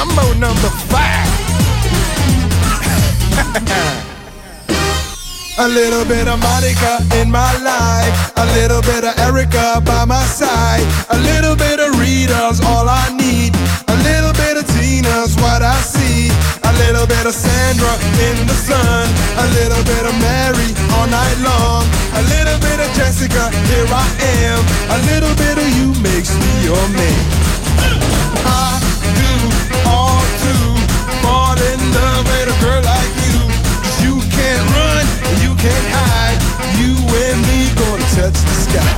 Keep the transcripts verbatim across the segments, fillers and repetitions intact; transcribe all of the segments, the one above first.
Mambo number five. A little bit of Monica in my life, a little bit of Erica by my side, a little bit of Rita's all I need, a little bit of Tina's what I see, a little bit of Sandra in the sun, a little bit of Mary all night long, a little bit of Jessica, here I am, a little bit of you makes me your man. I do all to fall in love with a girl like you. You can't run, you can't hide. You and me gonna touch the sky.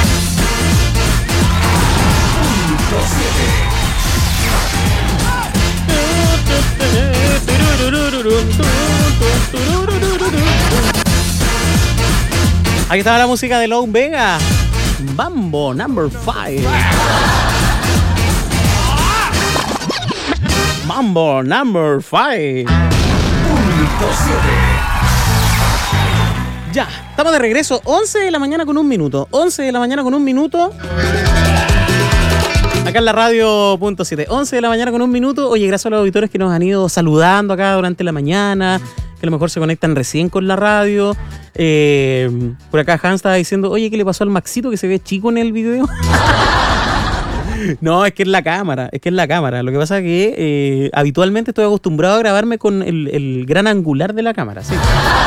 Ahí estaba la música de Lou Bega. Mambo number five. Mambo number five. Ya, estamos de regreso. once de la mañana con un minuto. once de la mañana con un minuto. Acá en la radio punto siete. once de la mañana con un minuto. Oye, gracias a los auditores que nos han ido saludando acá durante la mañana, que a lo mejor se conectan recién con la radio. Eh, por acá Hans estaba diciendo, oye, ¿qué le pasó al Maxito que se ve chico en el video? No, es que es la cámara, es que es la cámara. Lo que pasa es que eh, habitualmente estoy acostumbrado a grabarme con el, el gran angular de la cámara, sí.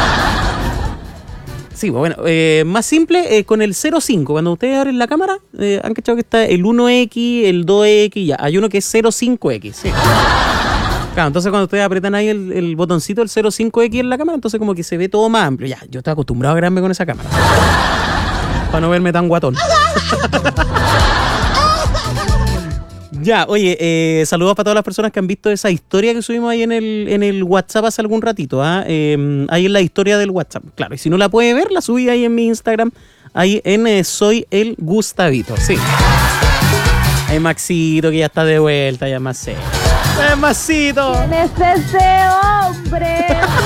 Sí, bueno, eh, más simple, eh, con el cero cinco. Cuando ustedes abren la cámara, eh, han cachado que está el uno equis, el dos equis, ya. Hay uno que es cero cinco equis, sí. Claro, entonces cuando ustedes apretan ahí el, el botoncito del cero cinco equis en la cámara, entonces como que se ve todo más amplio. Ya, yo estoy acostumbrado a grabarme con esa cámara. Para no verme tan guatón. Ya, oye, eh, saludos para todas las personas que han visto esa historia que subimos ahí en el, en el WhatsApp hace algún ratito, ¿ah? Eh, ahí en la historia del WhatsApp, claro. Y si no la puede ver, la subí ahí en mi Instagram, ahí en eh, Soy el Gustavito, sí. Hay Maxito que ya está de vuelta, ya más sé. ¡Eh, Maxito! ¿Quién es ese hombre?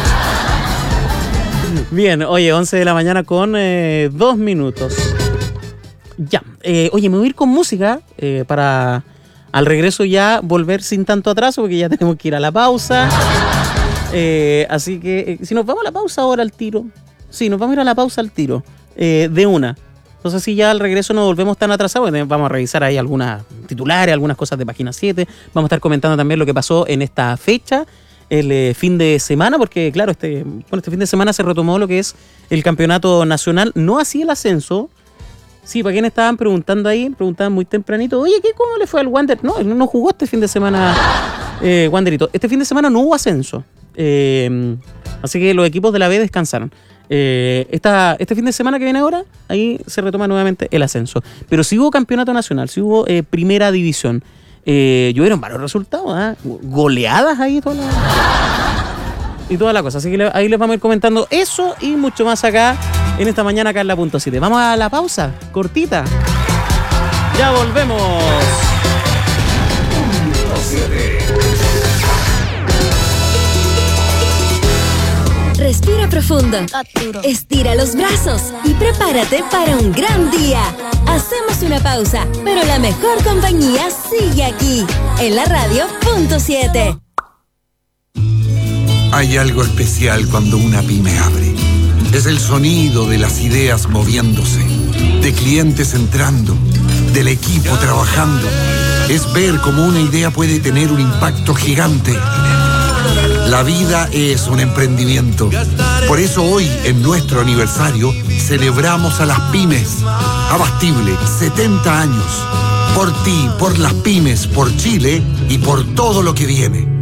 Bien, oye, once de la mañana con eh, dos minutos. Ya, eh, oye, me voy a ir con música eh, para... Al regreso ya volver sin tanto atraso porque ya tenemos que ir a la pausa. Eh, así que eh, si nos vamos a la pausa ahora al tiro. Sí, nos vamos a ir a la pausa al tiro. Eh, de una. Entonces si ya al regreso no volvemos tan atrasados, vamos a revisar ahí algunas titulares, algunas cosas de Página siete. Vamos a estar comentando también lo que pasó en esta fecha, el eh, fin de semana, porque claro, este, bueno, este fin de semana se retomó lo que es el campeonato nacional. No así el ascenso. Sí, para quienes estaban preguntando ahí, preguntaban muy tempranito, oye, ¿qué, ¿cómo le fue al Wander? No, él no jugó este fin de semana, eh, Wanderito. Este fin de semana no hubo ascenso. Eh, así que los equipos de la B descansaron. Eh, esta, este fin de semana que viene ahora, ahí se retoma nuevamente el ascenso. Pero sí hubo campeonato nacional, sí hubo eh, primera división. Eh, llovieron varios resultados, ¿eh? Goleadas ahí toda la, y toda la cosa. Así que le, ahí les vamos a ir comentando eso y mucho más acá. En esta mañana acá en la punto siete. Vamos a la pausa, cortita. Ya volvemos. Respira profundo. Estira los brazos y prepárate para un gran día. Hacemos una pausa, pero la mejor compañía sigue aquí, en la radio punto siete. Hay algo especial cuando una pyme abre. Es el sonido de las ideas moviéndose, de clientes entrando, del equipo trabajando. Es ver cómo una idea puede tener un impacto gigante. La vida es un emprendimiento. Por eso hoy, en nuestro aniversario, celebramos a las pymes. Abastible, setenta años. Por ti, por las pymes, por Chile y por todo lo que viene.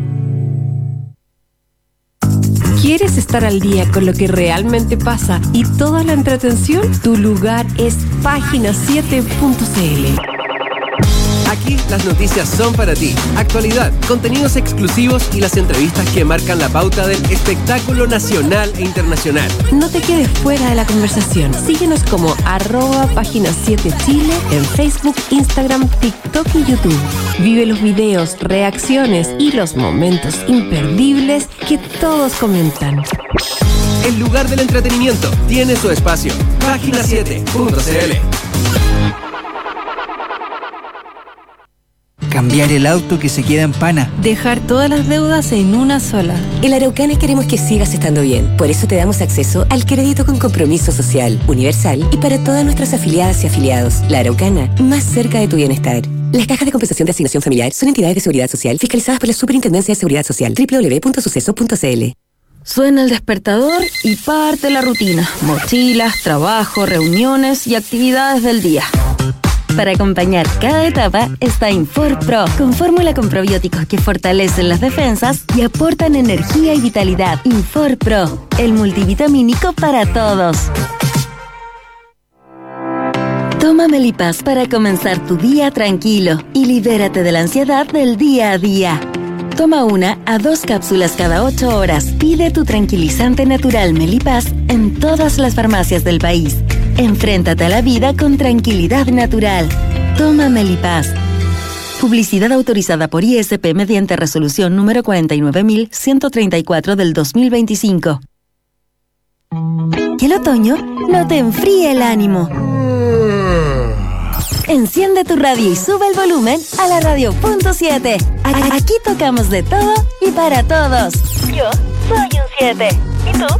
¿Quieres estar al día con lo que realmente pasa y toda la entretención? Tu lugar es página siete punto c l. Aquí las noticias son para ti. Actualidad, contenidos exclusivos y las entrevistas que marcan la pauta del espectáculo nacional e internacional. No te quedes fuera de la conversación. Síguenos como arroba página siete Chile en Facebook, Instagram, TikTok y YouTube. Vive los videos, reacciones y los momentos imperdibles que todos comentan. El lugar del entretenimiento tiene su espacio. página siete punto c l. Cambiar el auto que se queda en pana. Dejar todas las deudas en una sola. En la Araucana queremos que sigas estando bien. Por eso te damos acceso al crédito con compromiso social, universal y para todas nuestras afiliadas y afiliados. La Araucana, más cerca de tu bienestar. Las cajas de compensación de asignación familiar son entidades de seguridad social fiscalizadas por la Superintendencia de Seguridad Social. doble u doble u doble u punto suceso punto c l. Suena el despertador y parte la rutina. Mochilas, trabajo, reuniones y actividades del día. Para acompañar cada etapa está InforPro, con fórmula con probióticos que fortalecen las defensas y aportan energía y vitalidad. InforPro, el multivitamínico para todos. Toma Melipaz para comenzar tu día tranquilo y libérate de la ansiedad del día a día. Toma una a dos cápsulas cada ocho horas. Pide tu tranquilizante natural Melipaz en todas las farmacias del país. Enfréntate a la vida con tranquilidad natural. Toma Melipaz. Publicidad autorizada por I S P mediante resolución número cuarenta y nueve mil ciento treinta y cuatro del dos mil veinticinco. Que el otoño no te enfríe el ánimo. Enciende tu radio y sube el volumen a la radio punto siete. Aquí tocamos de todo y para todos. Yo soy un siete. ¿Y tú?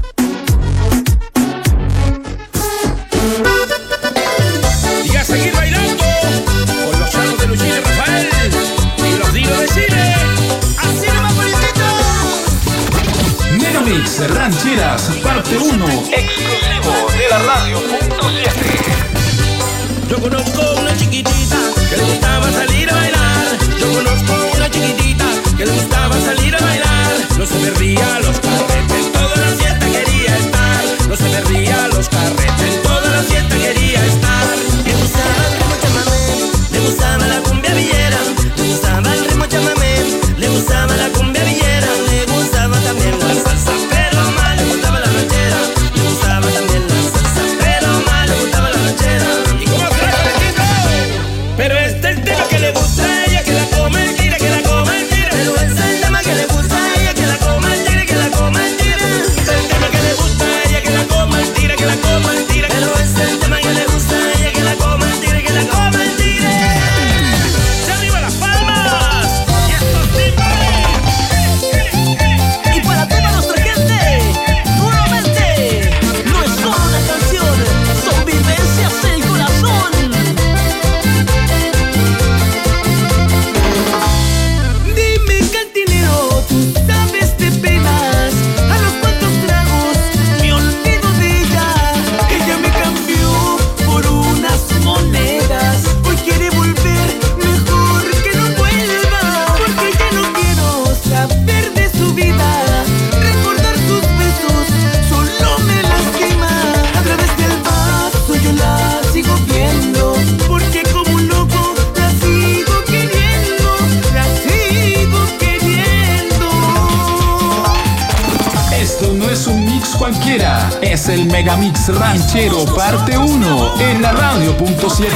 Y a seguir bailando con los chalos de Luchín y Rafael y los Dinos de Chile. ¡Así nomás, Policito! Megamix Rancheras, parte uno. Exclusivo de la radio punto siete. Yo conozco una chiquitita que le gustaba salir a bailar. Yo conozco una chiquitita que le gustaba salir a bailar. No se perdía los carretes, toda la fiesta quería estar. No se perdía los carretes, toda la fiesta quería estar. Le gustaba el ritmo chamamé, le gustaba la cumbia villera. Le gustaba el ritmo chamamé, le gustaba la cumbia villera. Le gustaba también la salsa, pero más le gustaba la ranchera. Le gustaba también la salsa, pero más le gustaba la ranchera. Pero este es el tema que le gusta a ella, que la coma el tira, que la coma el tira. Pero este es el tema que le gusta a ella, que la coma el tira, que la coma el tira. Este es el tema que le gusta a ella, que la coma el tira, que la coma el tira. Pero este es el tema que le gusta a ella, que la coma el tira, que la coma el tira. ¡De arriba las palmas! ¡Y estos tipos! Y para toda nuestra gente, nuevamente, no es solo una canción, son vivencias del corazón. Cualquiera, es el Megamix Ranchero parte uno en la radio punto siete.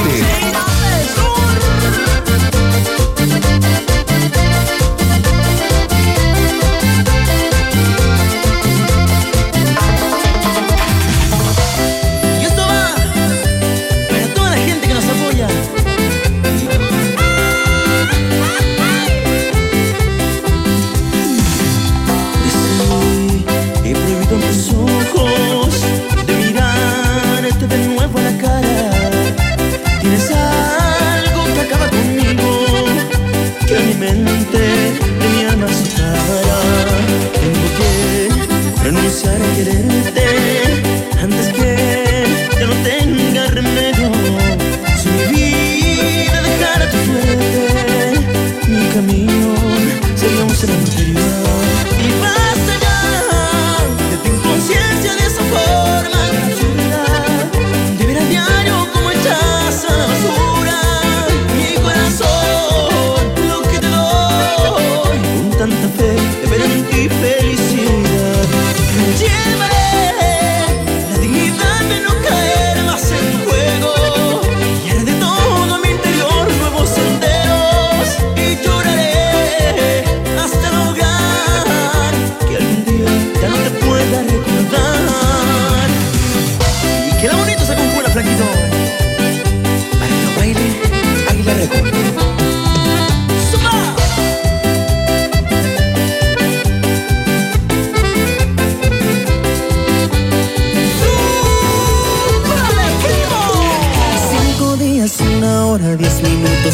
Y esto va para toda la gente que nos apoya. He prohibido mis ojos de mirarte de nuevo a la cara. Tienes algo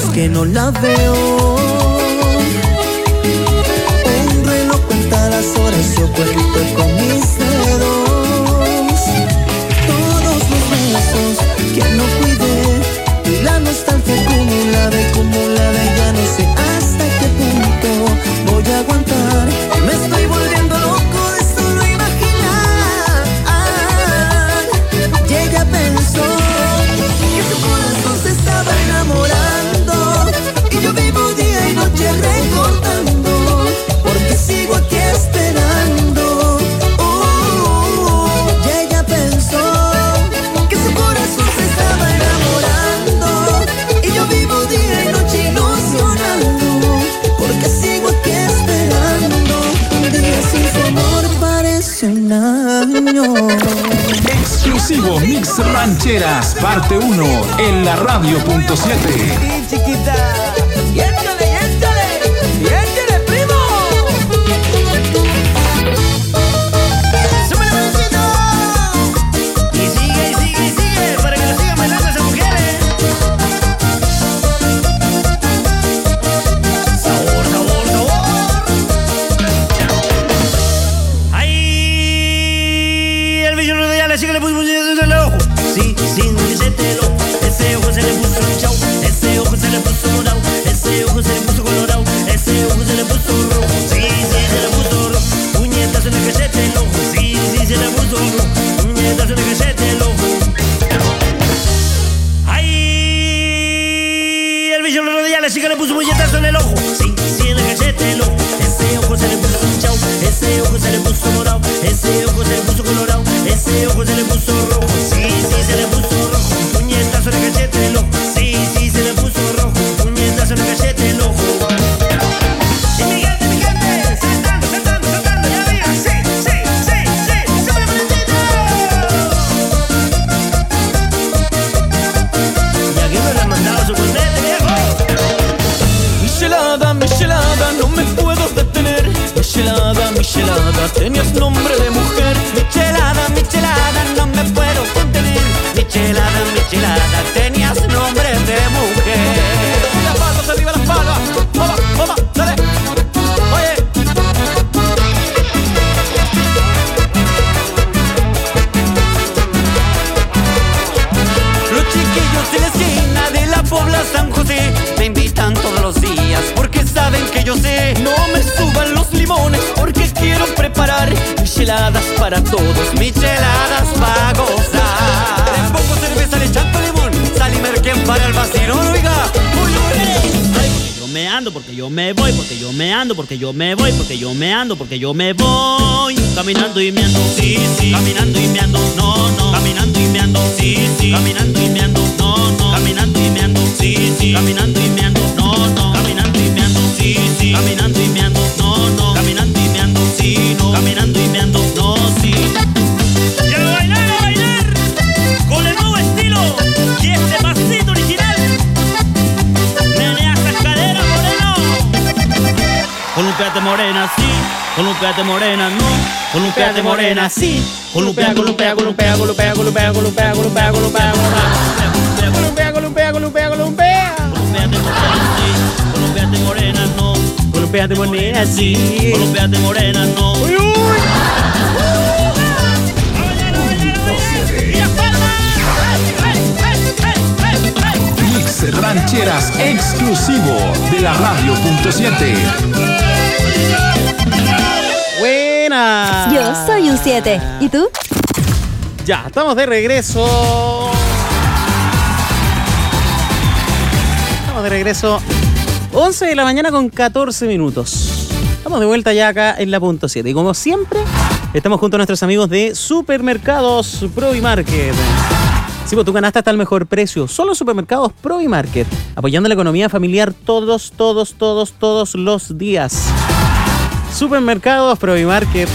que no la veo. Un reloj cuenta las horas, yo cuento con mis dedos. Todos los besos que no cuidé, la nostalgia acumulada y acumulada, ya no sé hasta qué punto voy a aguantar. Me estoy volviendo loco de solo imaginar. Y ella pensó que su corazón se estaba enamorando, y yo vivo día y noche recordando, porque sigo aquí esperando. Oh, y ella pensó que su corazón se estaba enamorando, y yo vivo día y noche ilusionando, porque sigo aquí esperando. Un día sin su amor parece un año. Exclusivo Mix Rancheras, parte uno, en la radio punto siete. Chiquita, y échale, y échale, y échale, primo. ¡Súbele, mancito! Y sigue, y sigue, y sigue, para que lo sigan bailando esas mujeres. Sabor, sabor, sabor. ¡Ay! El villano de la chica le puso en el ojo. Sí, sin que se te lo. Ese ojo se le puso chau. Ese ojo se le puso morado. Ese ojo se le puso colorado. Ese ojo se le puso rojo. Sí, sí, se le puso rojo. Puñetazo en el cachete el ojo. Sí, sí, se le puso rojo. Puñetazo en el cachete el ojo. ¡Ay! El bicho lo rodilla, la chica le puso puñetazo en el ojo. Sí, sí, en el cachete el ojo. Ese ojo se le puso chau. Ese ojo se le puso morado. Ese ojo se le puso colorado. Ese ojo se le puso rojo. Sí, sí, se le puso rojo. Puñetazo en el cachete el ojo. Sí, sí, se le puso rojo. Puñetazo en el cachete el ojo. Y mi gente, mi gente, saltando, saltando, saltando, ya diga, sí, sí, sí, sí, súbele, mancito. Y aquí me lo han mandado su cornete, viejo. Michelada, Michelada, no me puedo detener. Michelada, Michelada, tenías nombre de mujer. Michelada, Michelada, no me puedo contener. Michelada, Michelada, tenías nombre de mujer. Las palmas, arriba las palmas. Vamos, vamos, dale. Oye. Los chiquillos de la esquina de la Pobla San José me invitan todos los días porque saben que yo sé. No me suban los limones porque quiero preparar micheladas para todos, micheladas para gozar. Les pongo cerveza, le echando limón, sal y merquén para el vacilón, oiga. Uy, uy. Yo me ando porque yo me voy, porque yo me ando, porque yo me voy, porque yo me ando, porque yo me voy. Caminando y me ando, sí, sí. Caminando y me ando, no, no. Caminando y me ando, sí, sí. Caminando y me ando, no, no. Caminando y me ando, sí, sí. Caminando y me ando, no, no. Caminando y me ando, sí, sí. Caminando y me ando, no, no. Caminando y me ando, sí, no. Caminando y me ando, no, sí. Y a bailar, a bailar, con el nuevo estilo y este pasito original. Menea esas caderas, moreno. Columpiate morena, sí. Columpiate morena, no. Columpiate morena, sí. Columpia, columpia, columpia, columpia, columpia, columpia, columpia, columpia, columpia, columpia, columpia, columpia. Columpiate morena, no. Columpiate morena, sí. Columpiate morena, no. Uy, uy. Mix Rancheras exclusivo de la radio punto siete. Buena. Yo soy un siete. ¿Y tú? Ya, estamos de regreso. Estamos de regreso. once de la mañana con catorce minutos. Estamos de vuelta ya acá en la punto siete. Y como siempre, estamos junto a nuestros amigos de Supermercados Provimarket. Sí, pues tu canasta está al mejor precio. Solo Supermercados Provimarket. Apoyando la economía familiar todos, todos, todos, todos los días. Supermercados Provimarket.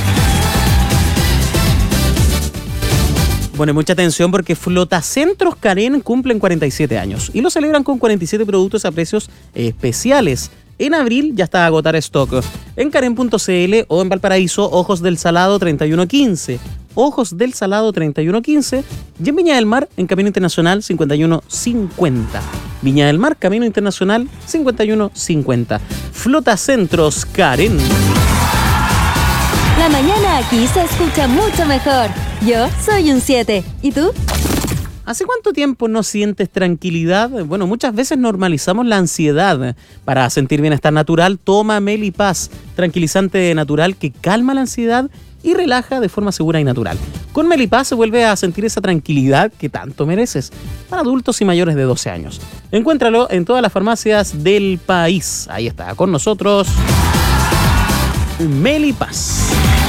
Pone mucha atención porque Flotacentros Karen cumplen cuarenta y siete años y lo celebran con cuarenta y siete productos a precios especiales. En abril ya está a agotar stock. En Karen punto c l o en Valparaíso, Ojos del Salado treinta y uno quince. Ojos del Salado treinta y uno quince. Y en Viña del Mar, en Camino Internacional cincuenta y uno cincuenta. Viña del Mar, Camino Internacional cincuenta y uno cincuenta. Flota Centros Karen. La mañana aquí se escucha mucho mejor. Yo soy un siete. ¿Y tú? ¿Hace cuánto tiempo no sientes tranquilidad? Bueno, muchas veces normalizamos la ansiedad. Para sentir bienestar natural, toma Melipaz, tranquilizante natural que calma la ansiedad y relaja de forma segura y natural. Con Melipaz se vuelve a sentir esa tranquilidad que tanto mereces. Para adultos y mayores de doce años. Encuéntralo en todas las farmacias del país. Ahí está, con nosotros Melipaz.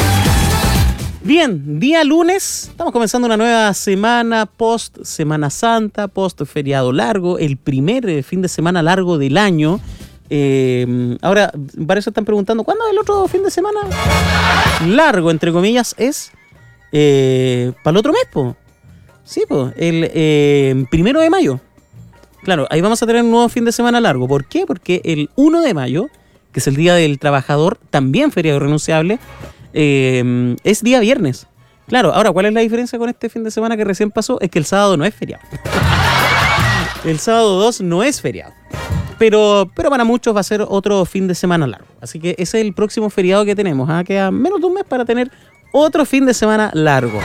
Bien, día lunes, estamos comenzando una nueva semana post Semana Santa, post feriado largo, el primer eh, fin de semana largo del año. Eh, ahora, para eso están preguntando, ¿cuándo es el otro fin de semana largo, entre comillas, es eh, para el otro mes, po? Sí, po, el eh, primero de mayo. Claro, ahí vamos a tener un nuevo fin de semana largo. ¿Por qué? Porque el uno de mayo, que es el Día del Trabajador, también feriado irrenunciable, Eh, es día viernes. Claro, ahora, ¿cuál es la diferencia con este fin de semana que recién pasó? Es que el sábado no es feriado. El sábado dos no es feriado. Pero, pero para muchos va a ser otro fin de semana largo. Así que ese es el próximo feriado que tenemos. ¿eh? Queda menos de un mes para tener otro fin de semana largo.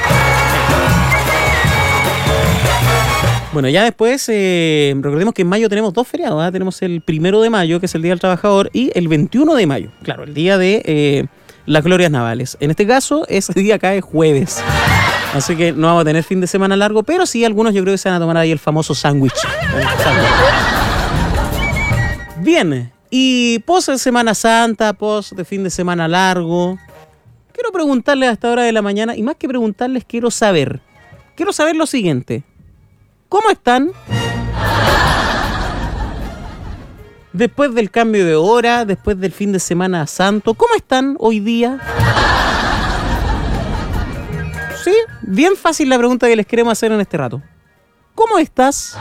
Bueno, ya después, eh, recordemos que en mayo tenemos dos feriados. ¿eh? Tenemos el primero de mayo, que es el Día del Trabajador, y el veintiuno de mayo. Claro, el día de... Eh, las glorias navales. En este caso, ese día cae jueves. Así que no vamos a tener fin de semana largo, pero sí algunos yo creo que se van a tomar ahí el famoso sándwich. Bien, y post de Semana Santa, post de fin de semana largo, quiero preguntarles a esta hora de la mañana, y más que preguntarles, quiero saber. Quiero saber lo siguiente. ¿Cómo están? Después del cambio de hora, después del fin de semana santo, ¿cómo están hoy día? Sí, bien fácil la pregunta que les queremos hacer en este rato. ¿Cómo estás?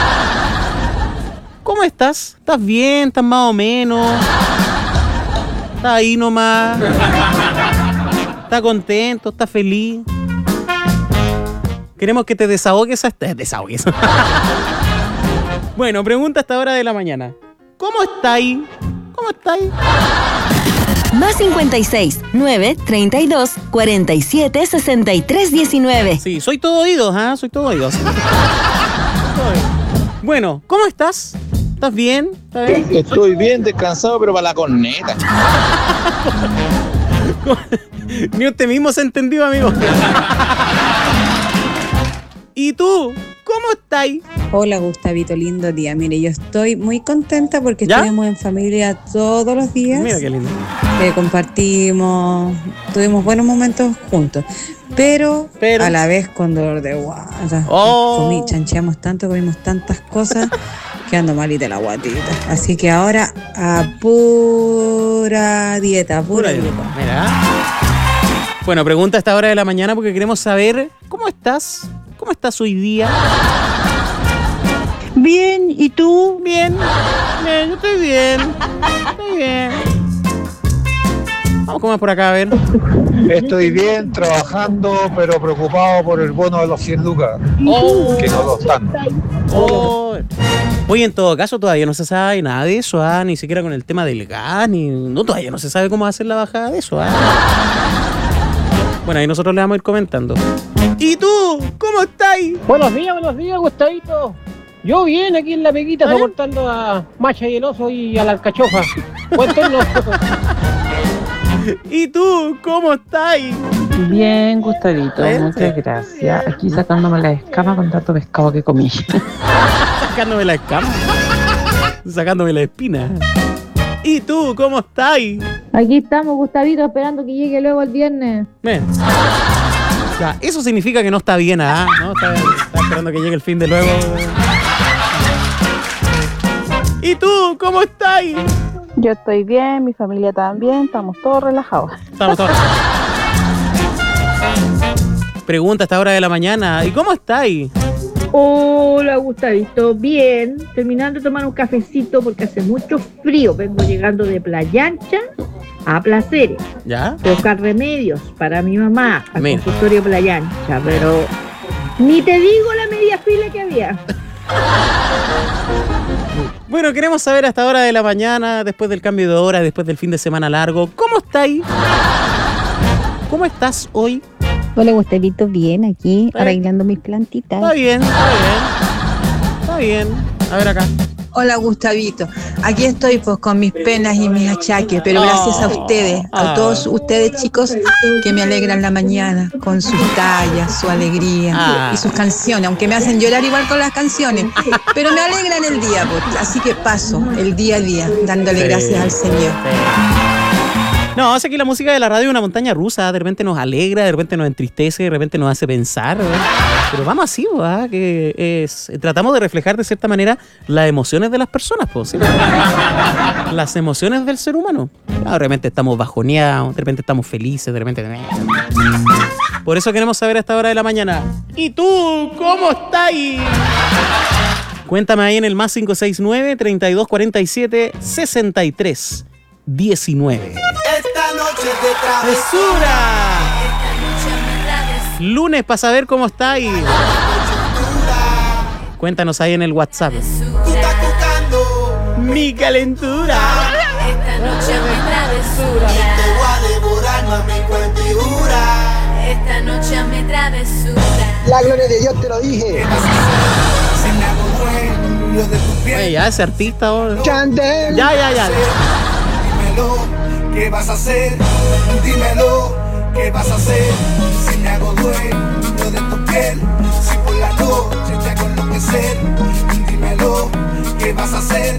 ¿Cómo estás? ¿Estás bien? ¿Estás más o menos? ¿Estás ahí nomás? ¿Estás contento? ¿Estás feliz? Queremos que te desahogues hasta... Desahogues. Bueno, pregunta a esta hora de la mañana. ¿Cómo estáis? ¿Cómo estáis? Más cincuenta y seis, nueve, treinta y dos, cuarenta y siete, sesenta y tres, diecinueve. Sí, soy todo oídos, ¿ah? ¿eh? Soy todo oídos. Bueno, ¿cómo estás? ¿Estás bien? ¿Estás bien? Estoy bien, descansado, pero para la corneta. Ni usted mismo se entendió, amigo. ¿Y tú? ¿Cómo estáis? Hola, Gustavito, lindo día. Mire, yo estoy muy contenta porque ¿Ya? estuvimos en familia todos los días. Mira qué lindo. Eh, compartimos, tuvimos buenos momentos juntos. Pero, Pero... a la vez con dolor de guata. Oh. Comí, chancheamos tanto, comimos tantas cosas que ando malita la guatita. Así que ahora a pura dieta, pura, Pura dieta. dieta. Mira. Bueno, pregunta a esta hora de la mañana porque queremos saber cómo estás. ¿Cómo estás hoy día? Bien, ¿y tú? Bien, bien, yo estoy bien. Estoy bien. Vamos a comer por acá, a ver. Estoy bien, trabajando, pero preocupado por el bono de los cien lucas. Oh. Que no lo están. Oh. Oye, en todo caso, todavía no se sabe nada de eso, ¿ah? Ni siquiera con el tema del gas, ni... No, todavía no se sabe cómo va a ser la bajada de eso, ¿ah? Bueno, ahí nosotros le vamos a ir comentando. ¿Y tú? ¿Cómo estáis? Buenos días, buenos días, Gustavito. Yo bien aquí en la peguita, soportando a Macha y el Oso y a la alcachofa. Cuéntenos. ¿Y tú? ¿Cómo estáis? Bien, Gustavito, muchas gracias. Aquí sacándome la escama con tanto pescado que comí. Sacándome la escama. Sacándome la espina. ¿Y tú? ¿Cómo estáis? Aquí estamos, Gustavito, esperando que llegue luego el viernes. Ven. Ya, eso significa que no está bien, ¿ah? ¿No? Está, está esperando que llegue el fin de luego. ¿Y tú? ¿Cómo estáis? Yo estoy bien, mi familia también, estamos todos relajados. Estamos todos. Pregunta a esta hora de la mañana. ¿Y cómo estáis? Hola, Gustavito. Bien, terminando de tomar un cafecito porque hace mucho frío. Vengo llegando de Playa Ancha a Placeres. ¿Ya? Buscar remedios para mi mamá al Mira. consultorio Playa Ancha, pero ni te digo la media fila que había. Bueno, queremos saber a esta hora de la mañana, después del cambio de hora, después del fin de semana largo, ¿cómo estáis? ¿Cómo estás hoy? Hola, Gustavito, bien, aquí arreglando mis plantitas. Está bien, está bien. Está bien. A ver acá. Hola, Gustavito. Aquí estoy pues con mis penas y mis achaques, pero gracias a ustedes, a todos ustedes chicos que me alegran la mañana con sus tallas, su alegría Ah. y sus canciones, aunque me hacen llorar igual con las canciones, pero me alegran el día, pues, así que paso el día a día dándole Sí. gracias al Señor. No, o sea que la música de la radio es una montaña rusa, de repente nos alegra, de repente nos entristece, de repente nos hace pensar, ¿verdad? Pero vamos así, ¿verdad? Que es, tratamos de reflejar de cierta manera las emociones de las personas, pues, ¿sí? Las emociones del ser humano. Claro, de repente estamos bajoneados, de repente estamos felices, de repente... Por eso queremos saber a esta hora de la mañana. ¿Y tú cómo estás? Cuéntame ahí en el más cinco seis nueve, treinta y dos cuarenta y siete, sesenta y tres diecinueve. Esta noche de ¡Travesura! Lunes para saber cómo está y... Cuéntanos ahí en el WhatsApp. Mi calentura. Esta noche mi travesura. Te voy a devorar, mami, con figura. Esta noche mi travesura. La gloria de Dios te lo dije. Oye, ya ese artista ahora. Chandel. Ya, ya, ya. Dímelo, ¿qué vas a hacer? Dímelo, ¿qué vas a hacer? Si me hago dueño de tu piel, si por la noche te hago enloquecer. Dímelo, ¿qué vas a hacer?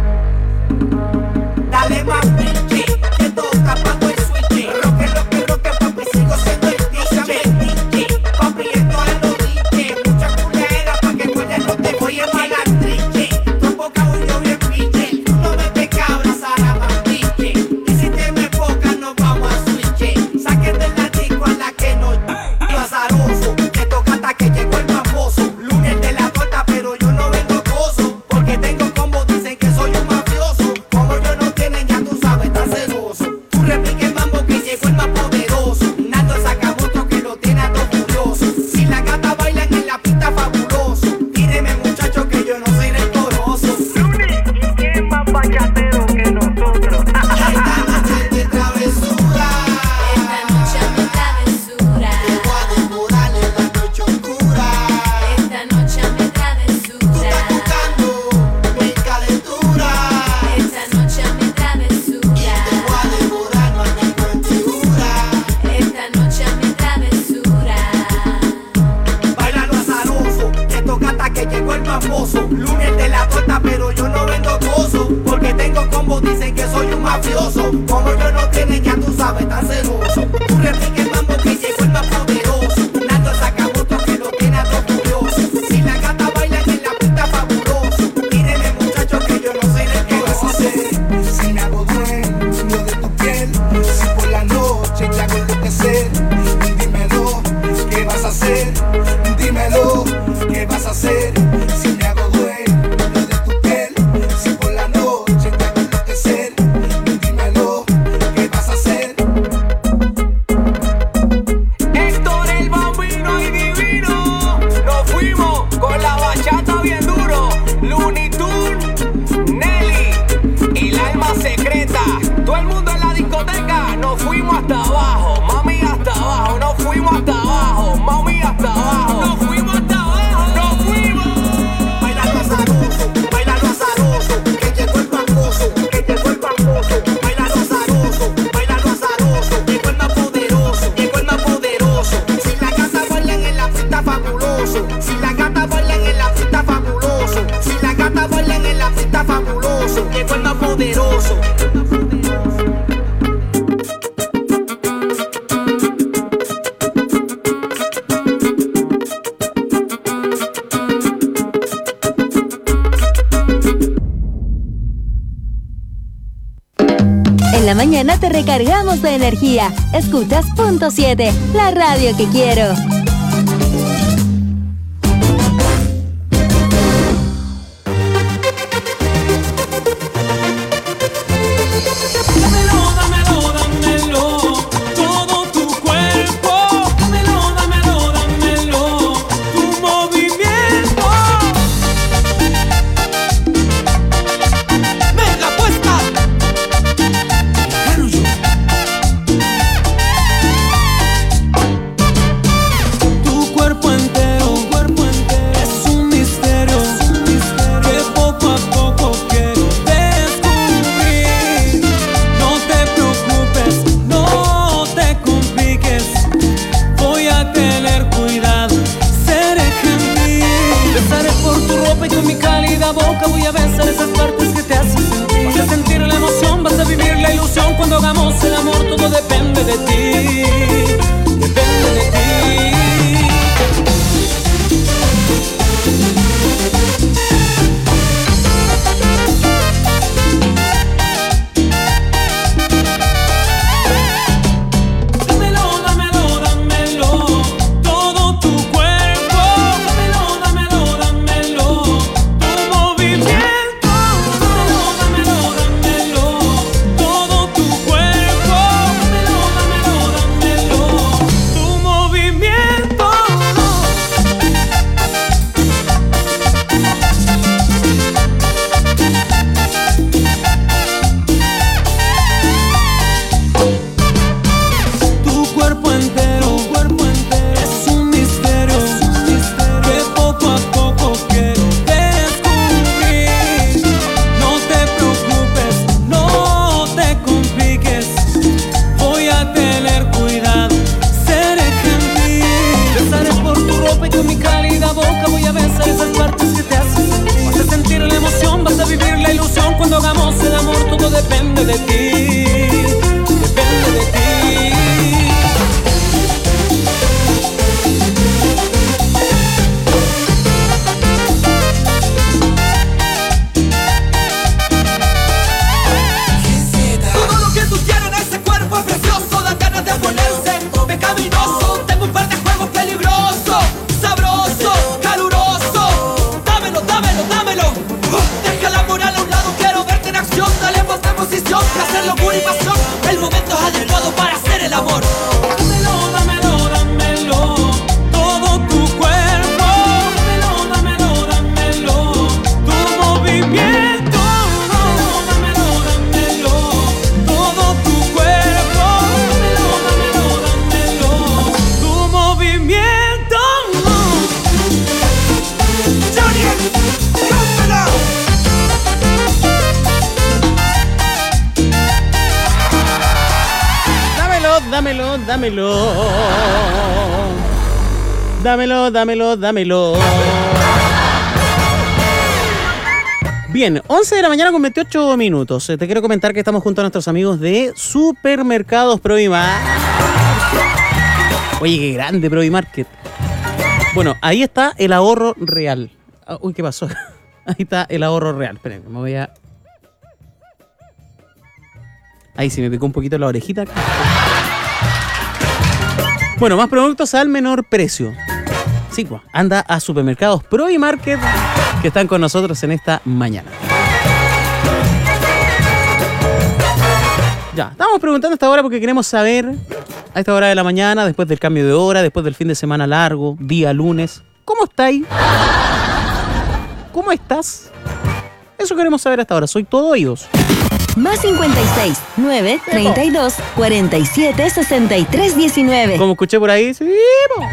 Dale más pinche, que toca papo el switch. Roque, roque, roque, papi, sigo siendo el D J. Papi, esto es lo diche. Mucha culera pa' que cuente, no te voy a pagar triche. Tu boca un bien pinche, tú no me te cabras a la mambiche. Y si te me enfocas, nos vamos a switch. Saquen del la disco a la que no yo azaroso. Te toca hasta que llegó el famoso. Lunes de la torta, pero yo no vengo gozo. Porque tengo combo, dicen que soy un mafioso. Como yo no tienen, ya tú sabes, tan celoso. Tú repique el mambo que llegó el más poderoso. Nando saca otro que lo tiene a todo furioso. Si la gata bailan en la pista fabuloso. Tíreme muchacho que yo no soy rencoroso. Lunes, ¿y quién más bachatero que nosotros? Esta noche de travesura. Esta noche mi travesura. Te voy a devorar en la noche oscura. Esta noche mi travesura. Tú estás buscando mi calentura. Esta noche mi travesura. Y te voy a devorar, mami, con figura. Esta noche mi travesura. Bailalo azaroso, te toca hasta que llegó el famoso. Lunes de la torta, pero yo no vendo gozo. Porque tengo combo, dicen que soy un mafioso. Como yo no tienen, ya tú sabes, tan celoso. Tú repique el mambo que llegó el más poderoso. Nando saca otro que lo tiene a todo furioso. Si la gata bailan en la pista fabuloso. Tíreme muchacho que yo no soy de qué vas a hacer. Si me hago dueño de tu piel, si por la noche te hago enloquecer. Dímelo, ¿qué vas a hacer? Dímelo, ¿qué vas a hacer? Si me hago dueño de tu piel, si por la noche te hago enloquecer. Dímelo, ¿qué vas a hacer? Héctor el Bambino y Divino, nos fuimos con la bachata bien duro. Looney Tunes, Nelly y la alma secreta. Todo el mundo en la discoteca, nos fuimos hasta abajo, mami hasta abajo, nos fuimos hasta abajo, mami hasta abajo, nos fuimos hasta abajo, nos fuimos. Bailalo azaroso, bailalo azaroso, que llegó el famoso, que llegó el famoso. Bailalo azaroso, bailalo azaroso, llegó el más poderoso, llegó el más poderoso. Si la gata bailan en la pista fabuloso, si la gata bailan en la pista fabuloso, si la gata bailan en la pista fabuloso, llegó el más poderoso. En la mañana te recargamos de energía. Escuchas Punto siete, la radio que quiero. de ti, depende de ti. Cuando hagamos el amor todo depende de ti, depende de ti. Todo lo que tú tienes en ese cuerpo es precioso, dan ganas de ponerse pecaminoso. Tengo un par de juegos peligrosos, sabroso, caluroso. Dámelo, dámelo, dámelo. Deja la moral a un lado, quiero verte en acción. Dale ponte en posición, placer, locura y pasión. El momento es adecuado para hacer el amor. Dámelo, dámelo, dámelo, todo tu cuerpo. Dámelo, dámelo, dámelo, tu movimiento. Dámelo, dámelo, todo tu cuerpo. Dámelo, dámelo, dámelo, tu movimiento. Johnny, rómpela. Dámelo, dámelo. Dámelo, dámelo, dámelo. Bien, once de la mañana con veintiocho minutos. Te quiero comentar que estamos junto a nuestros amigos de Supermercados Provimarket. Oye, qué grande Provimarket. Bueno, ahí está el ahorro real. Uy, ¿qué pasó? Ahí está el ahorro real. Esperen, me voy a... Ahí sí me picó un poquito la orejita. Bueno, más productos al menor precio. Sí, pues, anda a Supermercados Provimarket, que están con nosotros en esta mañana. Ya, estamos preguntando a esta hora porque queremos saber, a esta hora de la mañana, después del cambio de hora, después del fin de semana largo, día lunes, ¿cómo estáis? ¿Cómo estás? Eso queremos saber a esta hora. Soy todo oídos. Más cincuenta y seis, nueve, treinta y dos, cuarenta y siete, sesenta y tres, diecinueve. Como escuché por ahí, sí, po.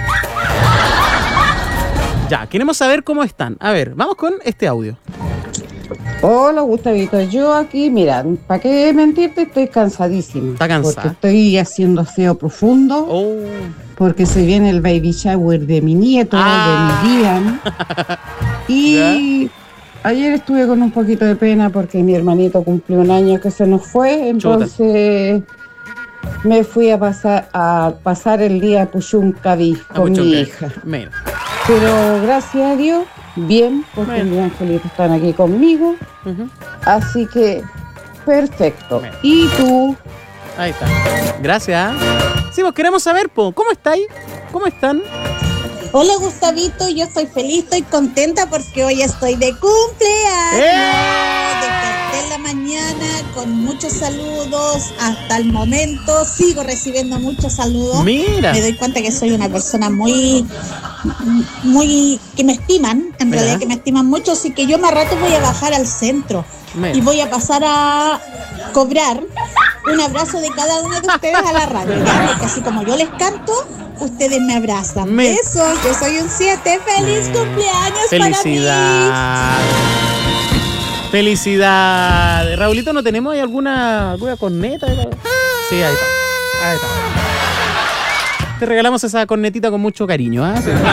Ya, queremos saber cómo están. A ver, vamos con este audio. Hola, Gustavito. Yo aquí, mira, ¿para qué mentirte? Estoy cansadísima. Está cansada. Porque estoy haciendo aseo profundo. Oh. Porque se viene el baby shower de mi nieto, Ah. de mi Liam. Y... ¿Ya? Ayer estuve con un poquito de pena porque mi hermanito cumplió un año que se nos fue, entonces Chuta. me fui a pasar a pasar el día a Puchuncaví con mi hija. Mira. Pero gracias a Dios, bien, porque mis angelitos están aquí conmigo, uh-huh. Así que perfecto. Mira. ¿Y tú? Ahí está. Gracias. Sí, pues queremos saber, po, ¿cómo estáis? ¿Cómo están? Hola Gustavito, yo estoy feliz, estoy contenta porque hoy estoy de cumpleaños. ¡Eh! Desperté en la mañana con muchos saludos. Hasta el momento sigo recibiendo muchos saludos. Mira. Me doy cuenta que soy una persona muy, muy, que me estiman, en Mira. realidad que me estiman mucho, así que yo más rato voy a bajar al centro. Mira. Y voy a pasar a cobrar un abrazo de cada uno de ustedes a la radio, ¿ya? Porque así como yo les canto, ustedes me abrazan. Me... Eso, yo soy un siete. ¡Feliz me... cumpleaños Felicidad. para mí! ¡Felicidad! Raulito, ¿no tenemos ahí alguna, alguna corneta? Sí, ahí está. Ahí está. Te regalamos esa cornetita con mucho cariño, ¿ah? ¿eh?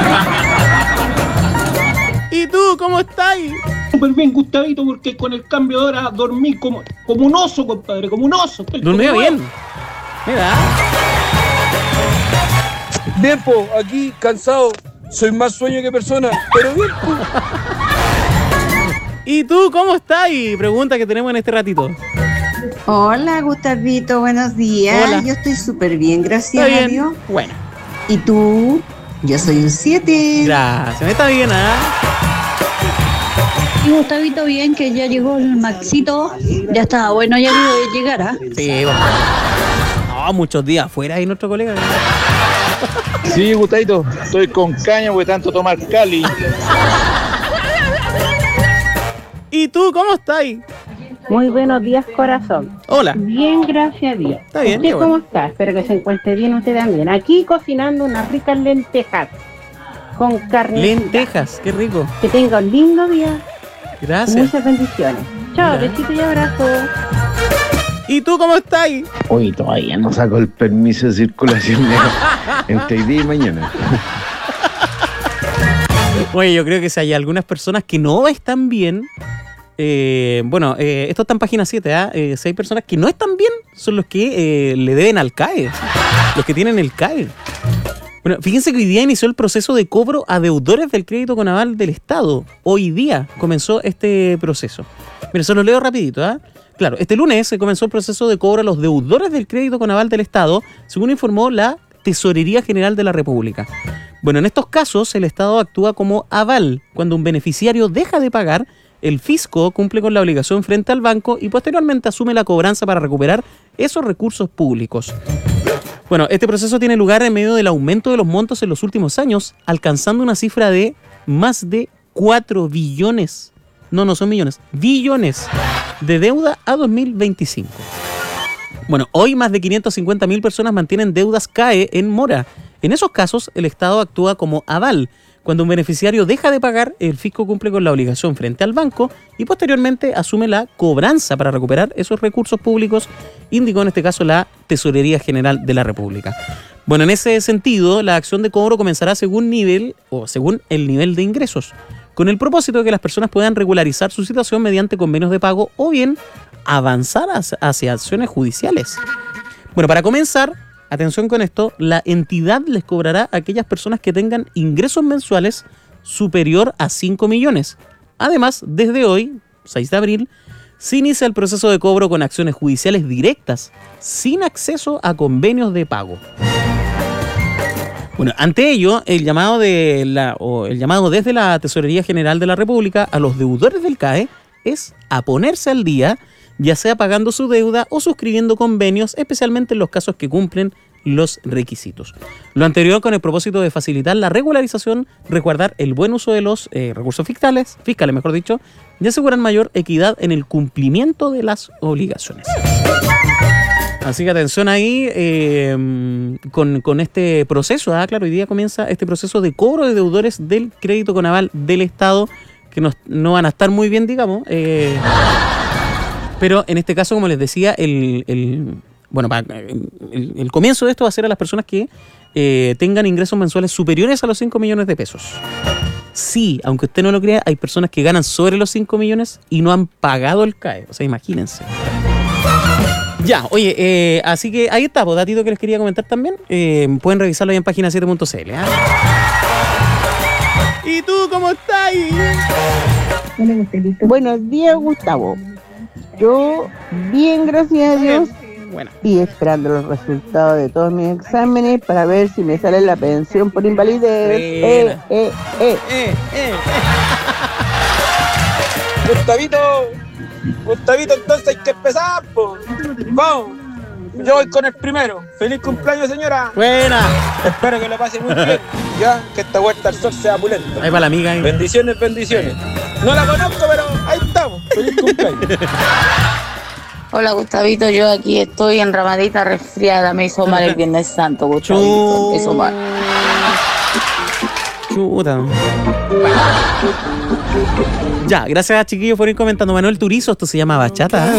Sí. ¿Y tú, cómo estás? Súper bien, Gustavito, porque con el cambio de hora dormí como, como un oso, compadre, como un oso. ¿Durmió bien? Mira. Bien, po, aquí cansado. Soy más sueño que persona, pero bien, po. ¿Y tú cómo estás? Y pregunta que tenemos en este ratito. Hola, Gustavito, buenos días. Hola. Yo estoy súper bien, gracias ¿Está bien? a Dios. Bueno. ¿Y tú? Yo soy un siete. Gracias, está bien, ¿ah? Y Gustavito, bien, que ya llegó el Maxito. Ya estaba bueno, ya que llegara. Sí, bueno. No, muchos días afuera ahí nuestro colega. Sí, Gustavito, estoy con caña porque tanto tomar Cali. ¿Y tú cómo estás? Muy buenos días, corazón. Hola. Bien, gracias a Dios. Está bien, ¿Usted qué cómo bueno. está? Espero que se encuentre bien usted también. Aquí cocinando unas ricas lentejas con carne. Lentejas, qué rico. Que tenga un lindo día. Gracias. Muchas bendiciones. Chao, Mira. besito y abrazo. ¿Y tú cómo estás? Hoy todavía no saco el permiso de circulación entre hoy día y mañana. Oye, yo creo que si hay algunas personas que no están bien, eh, bueno, eh, esto está en página siete, ¿ah? Eh, si hay personas que no están bien, son los que eh, le deben al C A E, los que tienen el C A E. Bueno, fíjense que hoy día inició el proceso de cobro a deudores del crédito con aval del Estado. Hoy día comenzó este proceso. Mira, se lo leo rapidito, ¿ah? Claro, este lunes se comenzó el proceso de cobro a los deudores del crédito con aval del Estado, según informó la Tesorería General de la República. Bueno, en estos casos el Estado actúa como aval. Cuando un beneficiario deja de pagar, el fisco cumple con la obligación frente al banco y posteriormente asume la cobranza para recuperar esos recursos públicos. Bueno, este proceso tiene lugar en medio del aumento de los montos en los últimos años, alcanzando una cifra de más de cuatro billones. No, no son millones, billones de deuda a dos mil veinticinco. Bueno, hoy más de quinientas cincuenta mil personas mantienen deudas C A E en mora. En esos casos, el Estado actúa como aval. Cuando un beneficiario deja de pagar, el fisco cumple con la obligación frente al banco y posteriormente asume la cobranza para recuperar esos recursos públicos, indicó en este caso la Tesorería General de la República. Bueno, en ese sentido, la acción de cobro comenzará según nivel o según el nivel de ingresos, con el propósito de que las personas puedan regularizar su situación mediante convenios de pago o bien avanzar hacia acciones judiciales. Bueno, para comenzar, atención con esto, la entidad les cobrará a aquellas personas que tengan ingresos mensuales superior a cinco millones. Además, desde hoy, seis de abril, se inicia el proceso de cobro con acciones judiciales directas, sin acceso a convenios de pago. Bueno, ante ello, el llamado, de la, o el llamado desde la Tesorería General de la República a los deudores del C A E es a ponerse al día, ya sea pagando su deuda o suscribiendo convenios, especialmente en los casos que cumplen los requisitos. Lo anterior con el propósito de facilitar la regularización, resguardar el buen uso de los eh, recursos fiscales, fiscales mejor dicho, y asegurar mayor equidad en el cumplimiento de las obligaciones. Así que atención ahí eh, con, con este proceso. Ah, claro, hoy día comienza este proceso de cobro de deudores del crédito con aval del Estado, que no, no van a estar muy bien, digamos. Eh, pero en este caso, como les decía, el, el, bueno, el, el comienzo de esto va a ser a las personas que eh, tengan ingresos mensuales superiores a los cinco millones de pesos. Sí, aunque usted no lo crea, hay personas que ganan sobre los cinco millones y no han pagado el C A E. O sea, imagínense. Ya, oye, eh, así que ahí está, pues, datito que les quería comentar también. Eh, pueden revisarlo ahí en página siete punto c l. ¿eh? ¿Y tú cómo estás? Buenos días, Gustavo. Yo, bien, gracias a Dios. Bueno. Y esperando los resultados de todos mis exámenes para ver si me sale la pensión por invalidez. Eh, eh, eh. eh, eh. Gustavito, Gustavito, entonces hay que empezar, po. Vamos. Yo voy con el primero. Feliz cumpleaños, señora. Buena. Espero que lo pase muy bien. Ya, que esta vuelta al sol sea pulenta. Ahí va la amiga. Ahí. Bendiciones, bendiciones. No la conozco, pero ahí estamos. Feliz cumpleaños. Hola, Gustavito, yo aquí estoy enramadita, resfriada. Me hizo mal el Viernes Santo, Gustavito. Me hizo mal. Chuta. Ya, gracias, chiquillos, por ir comentando. Manuel Turizo, esto se llama bachata.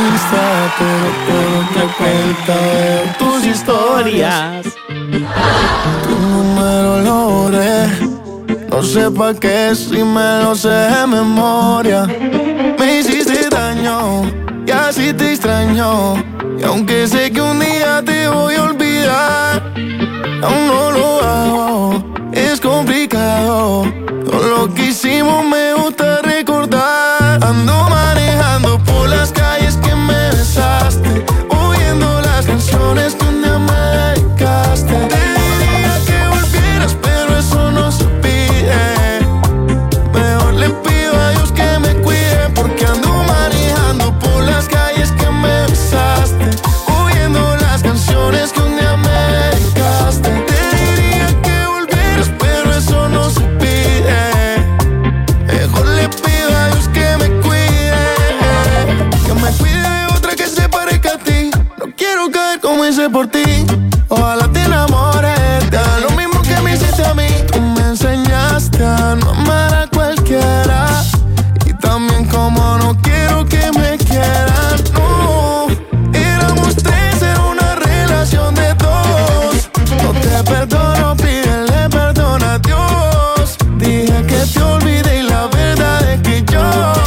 Tus historias, tu número lo borré. No sé pa' qué si me lo sé de memoria. Me hiciste daño y así te extraño. Y aunque sé que un día te voy a olvidar, aún no lo hago. Es complicado, con lo que hicimos me gusta recordar. Ando manejando por las calles que me besaste, oyendo las canciones que un día me dedicaste. Te diría que volvieras, pero eso no se pide. Mejor le pido a Dios que me cuide, porque ando manejando por las calles que me besaste, oyendo las canciones que un día me dedicaste. Te diría que volvieras, pero eso no se pide. Mejor le pido a Dios que me cuide, que me cuide de otra que se parezca a ti. No quiero caer como hice por ti. Ojalá te enamores, te haga lo mismo que me hiciste a mí. Tú me enseñaste a no amar a cualquiera, y también como no quiero que me quieran. No, éramos tres, era una relación de dos. No te perdono, pídele perdón a Dios. Dije que te olvidé y la verdad es que yo,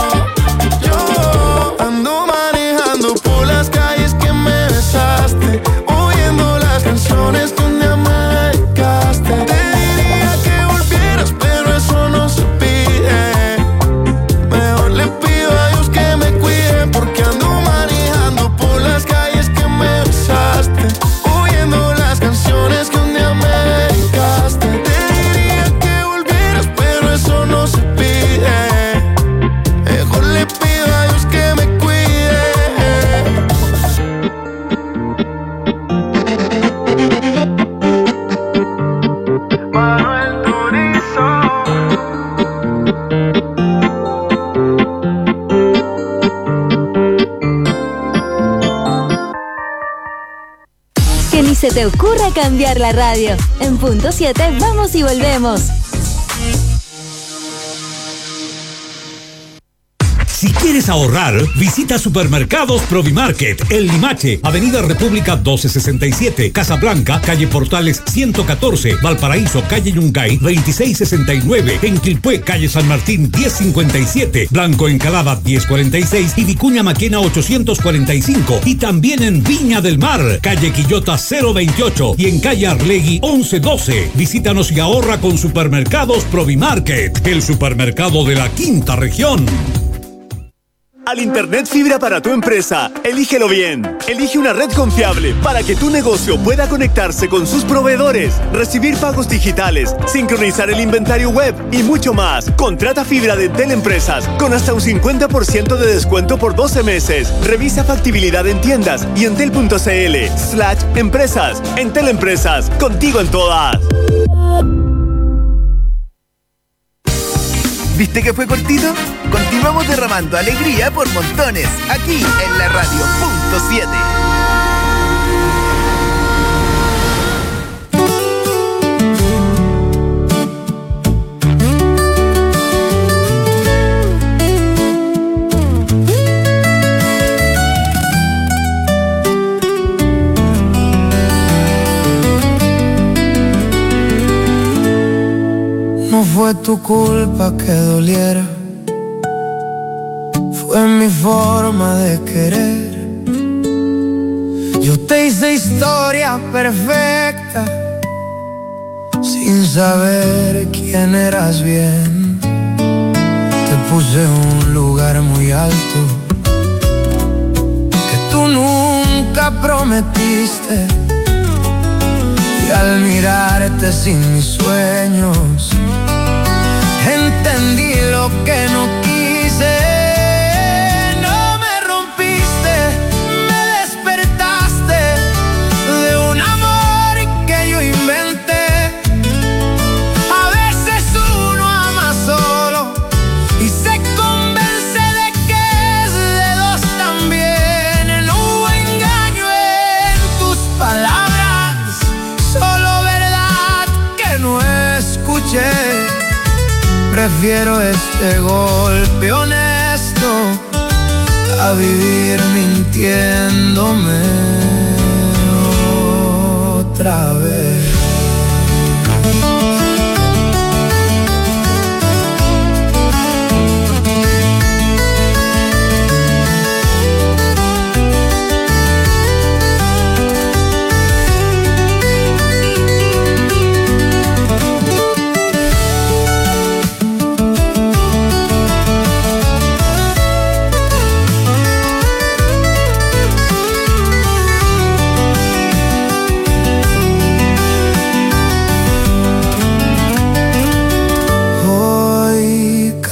yo ando manejando por las calles que me besaste, oyendo las canciones que un día me dedicaste. Te diría que volvieras, pero eso no se pide. Mejor le pido a Dios que me cuide, porque ando manejando por las calles que me besaste, oyendo las canciones que un día me dedicaste. Te diría que volvieras, pero eso no se pide. Mejor le pido a Dios que me cuide. Manuel Turizo. Que ni se te ocurra cambiar la radio. En punto siete vamos y volvemos. Si quieres ahorrar, visita Supermercados Provimarket, El Limache, Avenida República doce sesenta y siete, Casablanca, calle Portales ciento catorce, Valparaíso, calle Yungay veintiséis sesenta y nueve, en Quilpué, calle San Martín diez cincuenta y siete, Blanco Encalada diez cuarenta y seis y Vicuña Maquena ochocientos cuarenta y cinco, y también en Viña del Mar, calle Quillota cero veintiocho y en calle Arlegui once doce. Visítanos y ahorra con Supermercados Provimarket, el supermercado de la quinta región. Al Internet fibra para tu empresa, elígelo bien. Elige una red confiable para que tu negocio pueda conectarse con sus proveedores, recibir pagos digitales, sincronizar el inventario web y mucho más. Contrata fibra de Entel Empresas con hasta un cincuenta por ciento de descuento por doce meses. Revisa factibilidad en tiendas y entel.cl slash empresas. Entel Empresas, contigo en todas. ¿Viste que fue cortito? Continuamos derramando alegría por montones, aquí en la radio punto siete. No fue tu culpa que doliera, fue mi forma de querer. Yo te hice historia perfecta, sin saber quién eras bien. Te puse un lugar muy alto que tú nunca prometiste, y al mirarte sin mis sueños entendí lo que no quise. No me rompiste, me despertaste de un amor que yo inventé. A veces uno ama solo y se convence de que es de dos también. No hubo engaño en tus palabras, solo verdad que no escuché. Prefiero este golpe honesto a vivir mintiéndome otra vez.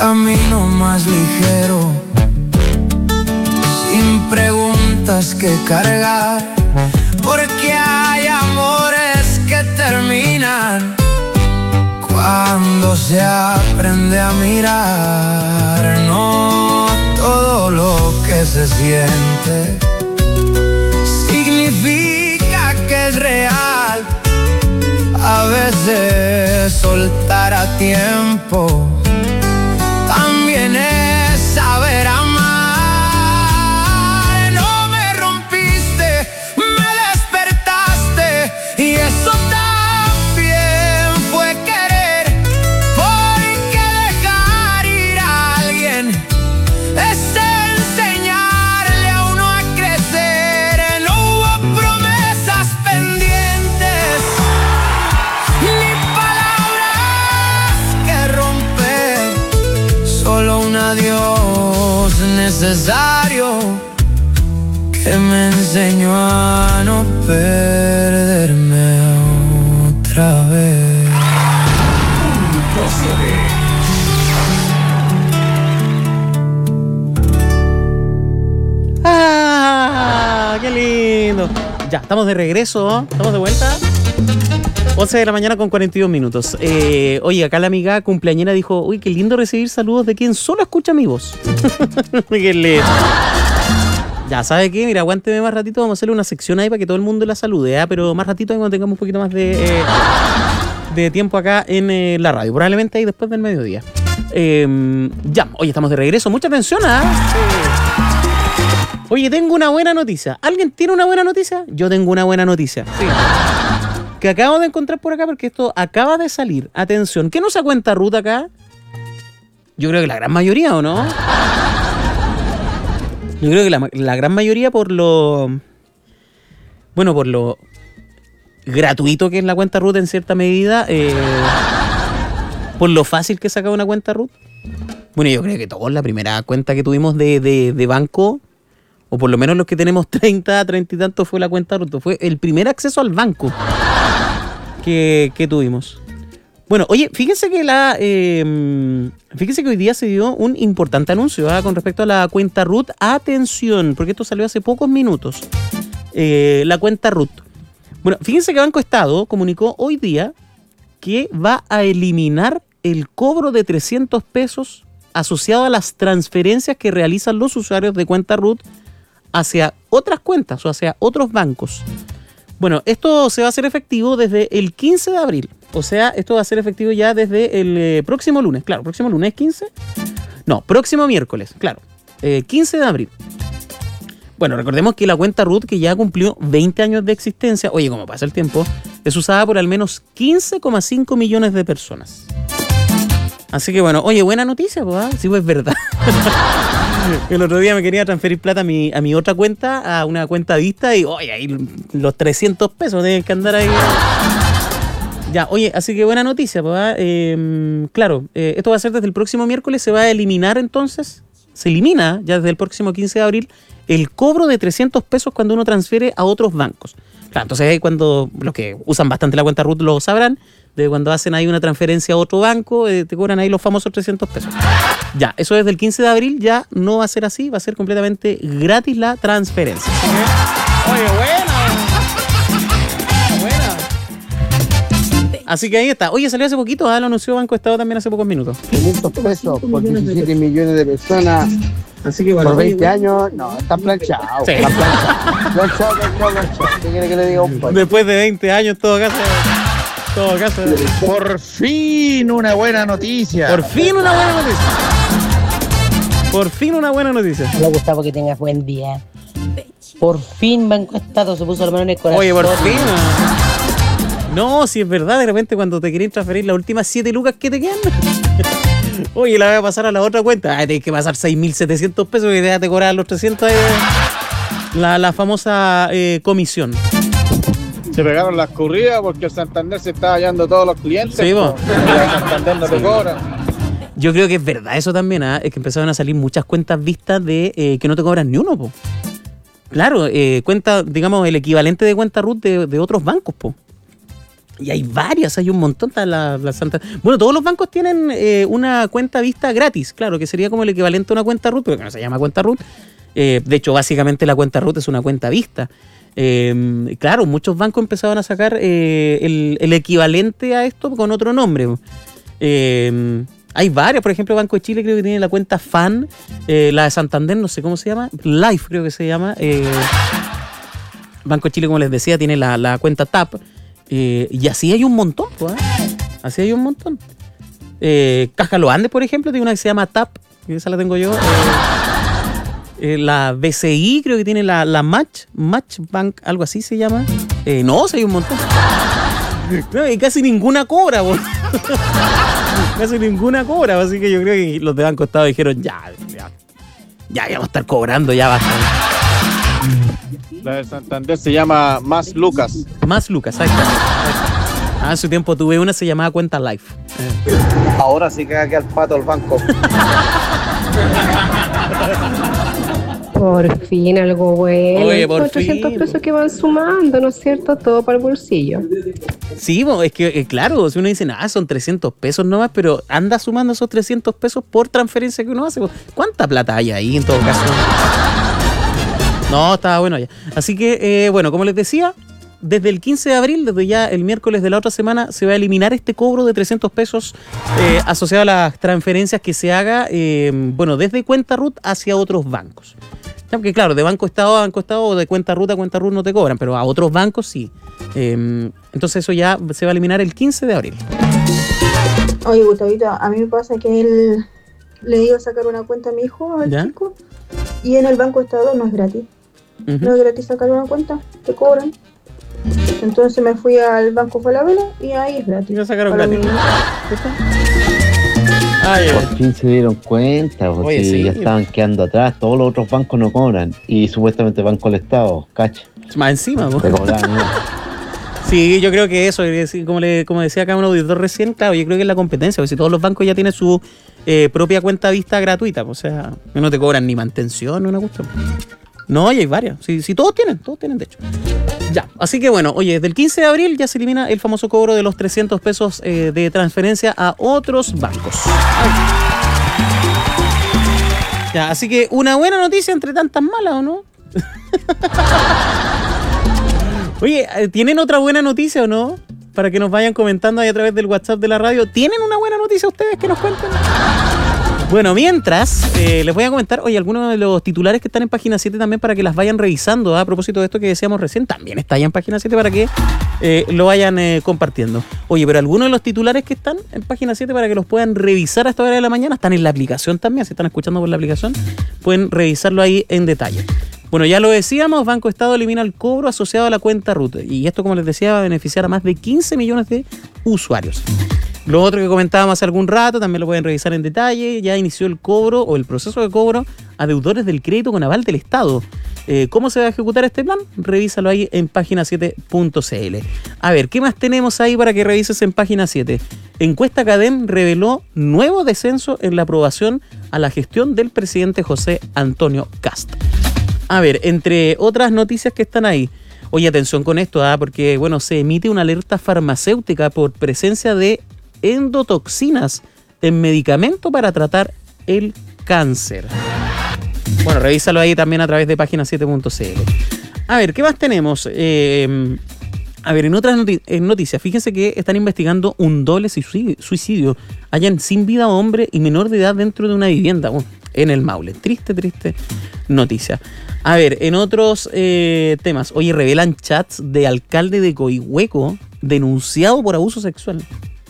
camino más ligero, sin preguntas que cargar, porque hay amores que terminan cuando se aprende a mirar. No todo lo que se siente significa que es real. A veces soltar a tiempo también es saber amar. No me rompiste, me despertaste, y eso también fue querer. Porque dejar ir a alguien es enseñarle a uno a crecer. No hubo promesas pendientes, ni palabras que romper, solo un adiós necesario que me enseñó a no perderme otra vez. ¡Ah! ¡Qué lindo! Ya, estamos de regreso, estamos de vuelta. once de la mañana con cuarenta y dos minutos. Eh, oye, acá la amiga cumpleañera dijo, uy, qué lindo recibir saludos de quien solo escucha mi voz. Qué lindo. Ya, ¿sabe qué? Mira, aguánteme más ratito, vamos a hacerle una sección ahí para que todo el mundo la salude, ¿eh? Pero más ratito cuando tengamos un poquito más de, eh, de tiempo acá en eh, la radio, probablemente ahí después del mediodía. Eh, ya, oye, estamos de regreso, mucha atención, ¿ah? ¿eh? Oye, tengo una buena noticia. ¿Alguien tiene una buena noticia? Yo tengo una buena noticia. Sí. Que acabo de encontrar por acá porque esto acaba de salir. Atención, ¿qué nos da cuenta Ruth acá? Yo creo que la gran mayoría, ¿o no? Yo creo que la, la gran mayoría por lo... Bueno, por lo gratuito que es la cuenta Ruth en cierta medida. Eh, por lo fácil que saca una cuenta Ruth. Bueno, yo creo que todos la primera cuenta que tuvimos de, de, de banco, o por lo menos los que tenemos treinta, treinta y tantos, fue la cuenta Ruth. Fue el primer acceso al banco que, que tuvimos. Bueno, oye, fíjense que la eh, fíjense que hoy día se dio un importante anuncio ¿eh? con respecto a la cuenta Ruth. Atención, porque esto salió hace pocos minutos. Eh, la cuenta Ruth. Bueno, fíjense que Banco Estado comunicó hoy día que va a eliminar el cobro de trescientos pesos asociado a las transferencias que realizan los usuarios de cuenta Ruth hacia otras cuentas o hacia otros bancos. Bueno, esto se va a hacer efectivo desde el quince de abril. O sea, esto va a ser efectivo ya desde el eh, próximo lunes. Claro, próximo lunes quince. No, próximo miércoles, claro. Eh, quince de abril. Bueno, recordemos que la cuenta Ruth, que ya cumplió veinte años de existencia, oye, como pasa el tiempo, es usada por al menos quince coma cinco millones de personas. Así que bueno, oye, buena noticia, pues, ¿eh? Sí, pues es verdad. El otro día me quería transferir plata a mi, a mi otra cuenta, a una cuenta vista, y oye, ahí los trescientos pesos tienen que andar ahí. Ya, oye, así que buena noticia, pues, eh, claro, eh, esto va a ser desde el próximo miércoles, se va a eliminar entonces, se elimina ya desde el próximo quince de abril el cobro de trescientos pesos cuando uno transfiere a otros bancos. Claro, entonces ahí cuando los que usan bastante la cuenta Ruth lo sabrán, de cuando hacen ahí una transferencia a otro banco, eh, te cobran ahí los famosos trescientos pesos. Ya, eso desde el quince de abril ya no va a ser así, va a ser completamente gratis la transferencia. Oye, buena. Buena. Así que ahí está. Oye, salió hace poquito, ¿eh? Lo anunció Banco Estado también hace pocos minutos. quinientos pesos por diecisiete millones de personas. Así que bueno, por veinte años, no, está planchado. Sí. Está planchado. Planchado, planchado, planchado. ¿Qué quiere que le diga un poco? Después de veinte años, todo caso. Todo caso. Por fin una buena noticia. Por fin una buena noticia. Por fin una buena noticia. Hola Gustavo, que tengas buen día. Por fin Banco Estado se puso la mano en el corazón. Oye, por fin. No, si es verdad, de repente cuando te quieren transferir las últimas siete lucas que te quedan. Oye, la voy a pasar a la otra cuenta. Ah, tienes que pasar seis mil setecientos pesos y déjate cobrar los trescientos. Eh, la, la famosa eh, comisión. Se pegaron las corridas porque el Santander se está hallando todos los clientes. Sí, vos. El Santander no te cobra. Yo creo que es verdad eso también, ¿eh? Es que empezaron a salir muchas cuentas vistas de eh, que no te cobran ni uno, po. Claro, eh, cuenta, digamos, el equivalente de cuenta Ruth de, de otros bancos, po. Y hay varias, hay un montón. Está la, la Santa... Bueno, todos los bancos tienen eh, una cuenta vista gratis, claro, que sería como el equivalente a una cuenta root, pero que no se llama cuenta root. Eh, de hecho, básicamente la cuenta root es una cuenta vista. Eh, claro, muchos bancos empezaban a sacar eh, el, el equivalente a esto con otro nombre. Eh, hay varios, por ejemplo, Banco de Chile creo que tiene la cuenta F A N, eh, la de Santander, no sé cómo se llama, Life creo que se llama. Eh, Banco de Chile, como les decía, tiene la, la cuenta T A P. Eh, y así hay un montón, pues, ¿eh? Así hay un montón. Eh, Caja Los Andes, por ejemplo, tiene una que se llama T A P, que esa la tengo yo. Eh, eh, la B C I creo que tiene la, la Match, Match Bank, algo así se llama. Eh, no, sí hay un montón. No, y casi ninguna cobra, pues. Casi ninguna cobra, así que yo creo que los de Banco Estado dijeron, ya, ya, ya vamos a estar cobrando, ya basta. La de Santander se llama Más Lucas. Más Lucas, ahí está. Ahí está. Ah, en su tiempo tuve una, se llamaba Cuenta Life. Eh. Ahora sí que aquí al pato al banco. Por fin algo bueno. Oye, por ochocientos fin. pesos que van sumando, ¿no es cierto? Todo para el bolsillo. Sí, es que eh, claro, si uno dice, ah, son trescientos pesos nomás, pero anda sumando esos trescientos pesos por transferencia que uno hace. ¿Cuánta plata hay ahí en todo caso? No, estaba bueno ya. Así que, eh, bueno, como les decía, desde el quince de abril, desde ya el miércoles de la otra semana, se va a eliminar este cobro de trescientos pesos eh, asociado a las transferencias que se haga, eh, bueno, desde cuenta root hacia otros bancos. Porque claro, de Banco Estado a Banco Estado o de cuenta root a cuenta root no te cobran, pero a otros bancos sí. Eh, entonces eso ya se va a eliminar el quince de abril. Oye, Gustavito, a mí me pasa que él le iba a sacar una cuenta a mi hijo, al ¿Ya? chico, y en el Banco Estado no es gratis. Uh-huh. No es gratis sacar una cuenta, te cobran. Entonces me fui al Banco Falabella y ahí es gratis. Ya sacaron Para gratis. mí. Ay, Por fin se dieron cuenta, porque Oye, sí. ya estaban quedando atrás, todos los otros bancos no cobran, y supuestamente Banco del Estado, cacha. Más encima, Te cobraban, ¿no? Sí, yo creo que eso, como, le, como decía acá un auditor recién, claro, yo creo que es la competencia, porque si todos los bancos ya tienen su eh, propia cuenta vista gratuita, o sea, no te cobran ni mantención, una cuestión. No, y hay varias, si sí, sí, todos tienen, todos tienen de hecho. Ya, así que bueno, oye, desde el quince de abril ya se elimina el famoso cobro de los trescientos pesos eh, de transferencia a otros bancos. Ya, así que una buena noticia entre tantas malas, ¿o no? Oye, ¿tienen otra buena noticia o no? Para que nos vayan comentando ahí a través del WhatsApp de la radio. ¿Tienen una buena noticia ustedes que nos cuenten? Bueno, mientras, eh, les voy a comentar, oye, algunos de los titulares que están en Página siete también para que las vayan revisando, ¿eh? A propósito de esto que decíamos recién, también está ahí en Página siete para que eh, lo vayan eh, compartiendo. Oye, pero algunos de los titulares que están en Página siete para que los puedan revisar a esta hora de la mañana, están en la aplicación también, si están escuchando por la aplicación, pueden revisarlo ahí en detalle. Bueno, ya lo decíamos, Banco Estado elimina el cobro asociado a la cuenta root. Y esto, como les decía, va a beneficiar a más de quince millones de usuarios. Lo otro que comentábamos hace algún rato, también lo pueden revisar en detalle. Ya inició el cobro o el proceso de cobro a deudores del crédito con aval del Estado. Eh, ¿Cómo se va a ejecutar este plan? Revísalo ahí en página siete punto c l. A ver, ¿qué más tenemos ahí para que revises en Página siete? Encuesta Cadem reveló nuevo descenso en la aprobación a la gestión del presidente José Antonio Kast. A ver, entre otras noticias que están ahí. Oye, atención con esto, ¿ah? Porque bueno, se emite una alerta farmacéutica por presencia de endotoxinas en medicamento para tratar el cáncer. Bueno, revísalo ahí también a través de página siete punto c l. A ver, ¿qué más tenemos? Eh, a ver, en otras noti- en noticias, fíjense que están investigando un doble suicidio, suicidio. Hallan sin vida hombre y menor de edad dentro de una vivienda bueno, en el Maule. Triste, triste noticia. A ver, en otros eh, temas. Oye, revelan chats de alcalde de Coihueco denunciado por abuso sexual.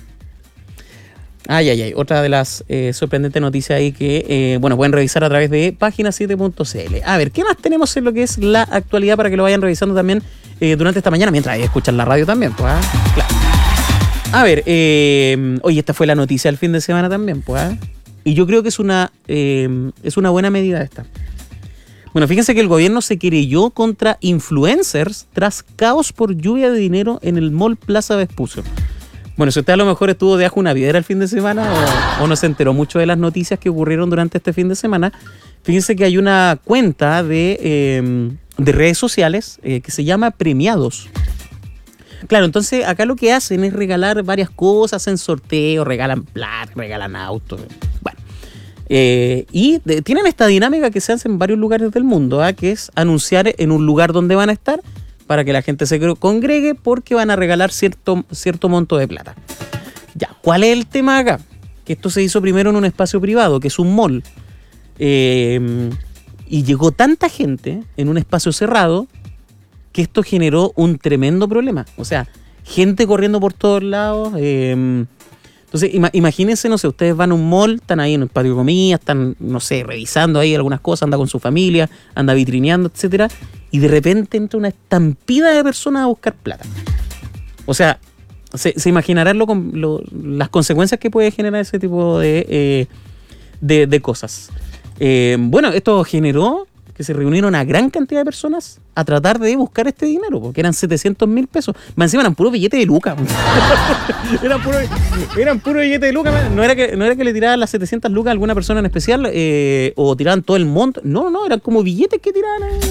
Ay, ay, ay. Otra de las eh, sorprendentes noticias ahí que, eh, bueno, pueden revisar a través de página siete punto c l. A ver, ¿qué más tenemos en lo que es la actualidad para que lo vayan revisando también eh, durante esta mañana? Mientras escuchan la radio también, pues, ¿ah? Claro. A ver, eh, oye, esta fue la noticia del fin de semana también, pues, ¿ah? Y yo creo que es una, eh, es una buena medida esta. Bueno, fíjense que el gobierno se querelló contra influencers tras caos por lluvia de dinero en el Mall Plaza Vespucio. Bueno, si usted a lo mejor estuvo de ajo una piedra el fin de semana o, o no se enteró mucho de las noticias que ocurrieron durante este fin de semana, fíjense que hay una cuenta de, eh, de redes sociales eh, que se llama Premiados. Claro, entonces acá lo que hacen es regalar varias cosas en sorteo, regalan plata, regalan autos. Bueno, eh, y de, tienen esta dinámica que se hace en varios lugares del mundo, ¿eh? Que es anunciar en un lugar donde van a estar para que la gente se congregue porque van a regalar cierto, cierto monto de plata. Ya, ¿cuál es el tema acá? Que esto se hizo primero en un espacio privado, que es un mall. Eh, y llegó tanta gente en un espacio cerrado que esto generó un tremendo problema. O sea, gente corriendo por todos lados. Eh, entonces, ima- imagínense, no sé, ustedes van a un mall, están ahí en el patio de comidas, están, no sé, revisando ahí algunas cosas, anda con su familia, anda vitrineando, etcétera, y de repente entra una estampida de personas a buscar plata. O sea, se, se imaginarán lo, lo, las consecuencias que puede generar ese tipo de, eh, de, de cosas. Eh, bueno, esto generó que se reunieron a gran cantidad de personas a tratar de buscar este dinero, porque eran setecientos mil pesos. Más encima eran puros billetes de lucas. eran puros eran puro billetes de lucas. No era, que, no era que le tiraban las setecientas lucas a alguna persona en especial eh, o tiraban todo el monto. No, no, eran como billetes que tiraban. Eh.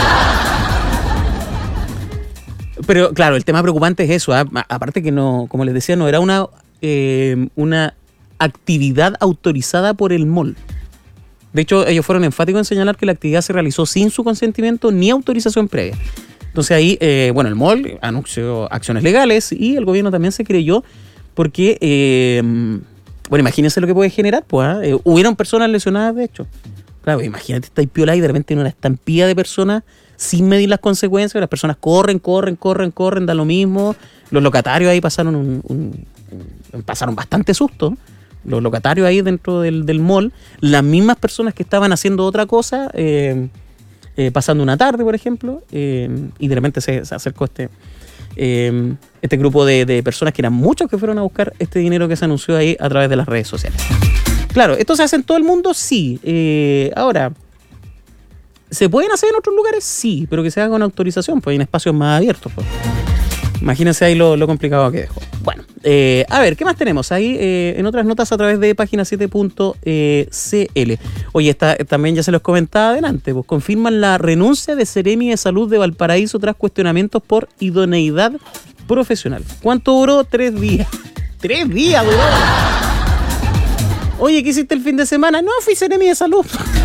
Pero claro, el tema preocupante es eso. ¿eh? Aparte que no, como les decía, no era una, eh, una actividad autorizada por el mall. De hecho, ellos fueron enfáticos en señalar que la actividad se realizó sin su consentimiento ni autorización previa. Entonces ahí, eh, bueno, el mall anunció acciones legales y el gobierno también se creyó porque, eh, bueno, imagínense lo que puede generar, pues, ¿eh? Eh, hubieron personas lesionadas, de hecho. Claro, imagínate, está ahí piola y de repente en una estampida de personas sin medir las consecuencias, las personas corren, corren, corren, corren, da lo mismo. Los locatarios ahí pasaron un, un, un pasaron bastante susto. Los locatarios ahí dentro del, del mall, las mismas personas que estaban haciendo otra cosa, eh, eh, pasando una tarde, por ejemplo, eh, y de repente se, se acercó este, eh, este grupo de, de personas, que eran muchos, que fueron a buscar este dinero que se anunció ahí a través de las redes sociales. Claro, ¿esto se hace en todo el mundo? Sí. Eh, ahora, ¿se pueden hacer en otros lugares? Sí, pero que se haga con autorización, pues en espacios más abiertos. Pues. Imagínense ahí lo, lo complicado que dejó. Bueno, eh, a ver, ¿qué más tenemos ahí eh, en otras notas a través de página siete punto c l? Oye, esta, también ya se los comentaba adelante, pues confirman la renuncia de Seremi de Salud de Valparaíso tras cuestionamientos por idoneidad profesional. ¿Cuánto duró? Tres días. ¡Tres días duró! Oye, ¿qué hiciste el fin de semana? No, fui Seremi de Salud.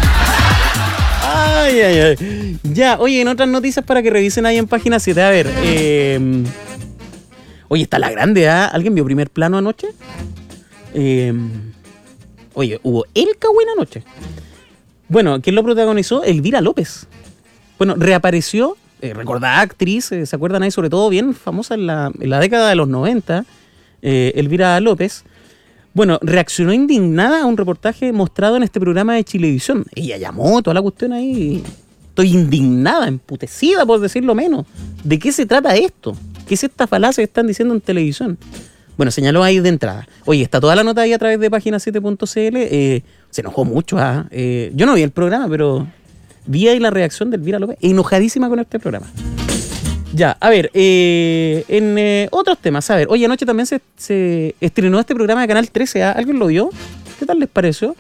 Ay, ay, ay. Ya, oye, en otras noticias para que revisen ahí en página siete. A ver, eh, oye, está la grande, ¿ah? ¿eh? ¿Alguien vio Primer Plano anoche? Eh, oye, hubo el cagüín anoche. Bueno, ¿quién lo protagonizó? Elvira López. Bueno, reapareció, eh, recordada actriz, eh, ¿se acuerdan ahí? Sobre todo bien famosa en la, en la década de los noventa, eh, Elvira López. Bueno, reaccionó indignada a un reportaje mostrado en este programa de Chilevisión. Ella llamó toda la cuestión ahí. Estoy indignada, emputecida, por decirlo menos. ¿De qué se trata esto? ¿Qué es esta falacia que están diciendo en televisión? Bueno, señaló ahí de entrada. Oye, está toda la nota ahí a través de página siete punto c l. Eh, se enojó mucho. ¿eh? Eh, yo no vi el programa, pero vi ahí la reacción de Elvira López, enojadísima con este programa. Ya, a ver, eh, en eh, otros temas, a ver, oye, anoche también se, se estrenó este programa de Canal trece, ¿eh? ¿Alguien lo vio? ¿Qué tal les pareció?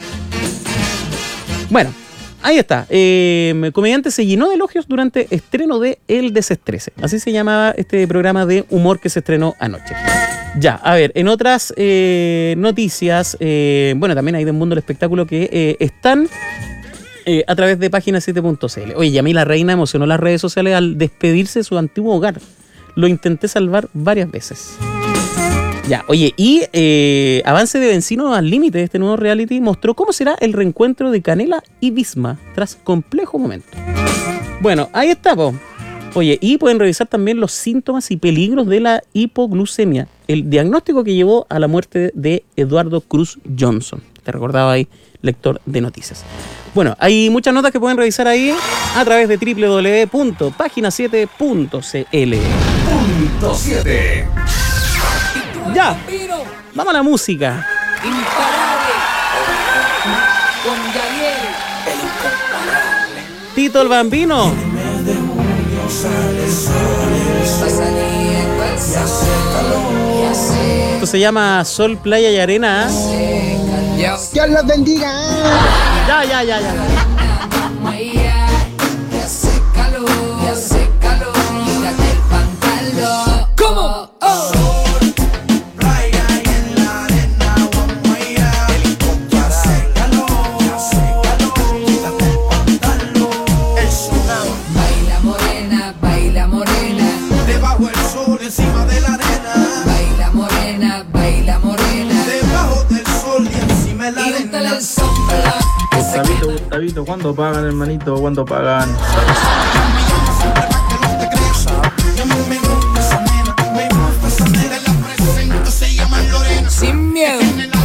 Bueno, ahí está. Eh, comediante se llenó de elogios durante estreno de El Desestrese. Así se llamaba este programa de humor que se estrenó anoche. Ya, a ver, en otras eh, noticias, eh, bueno, también hay del mundo del espectáculo que eh, están... Eh, a través de página siete punto c l. Oye, Yamila Reina emocionó las redes sociales al despedirse de su antiguo hogar. Lo intenté salvar varias veces. Ya, oye, y eh, avance de Vencinos al Límite, este nuevo reality, mostró cómo será el reencuentro de Canela y Visma tras complejo momento. Bueno, ahí está, po. Oye, y pueden revisar también los síntomas y peligros de la hipoglucemia, el diagnóstico que llevó a la muerte de Eduardo Cruz Johnson. Te recordaba ahí, lector de noticias. Bueno, hay muchas notas que pueden revisar ahí a través de doble u doble u doble u punto página siete punto c l. Punto siete. Ya, vamos a la música. Imparable. Con Daniel, el incomparable. Tito el Bambino. Esto se llama Sol, Playa y Arena. Dios los bendiga. Ya, ya, ya, ya. Ya hace calor, ya hace calor, quítate el pantalón. ¿Cómo? métele el sombra. Gustavito, Gustavito, ¿cuándo pagan, hermanito? ¿Cuándo pagan? Sin miedo.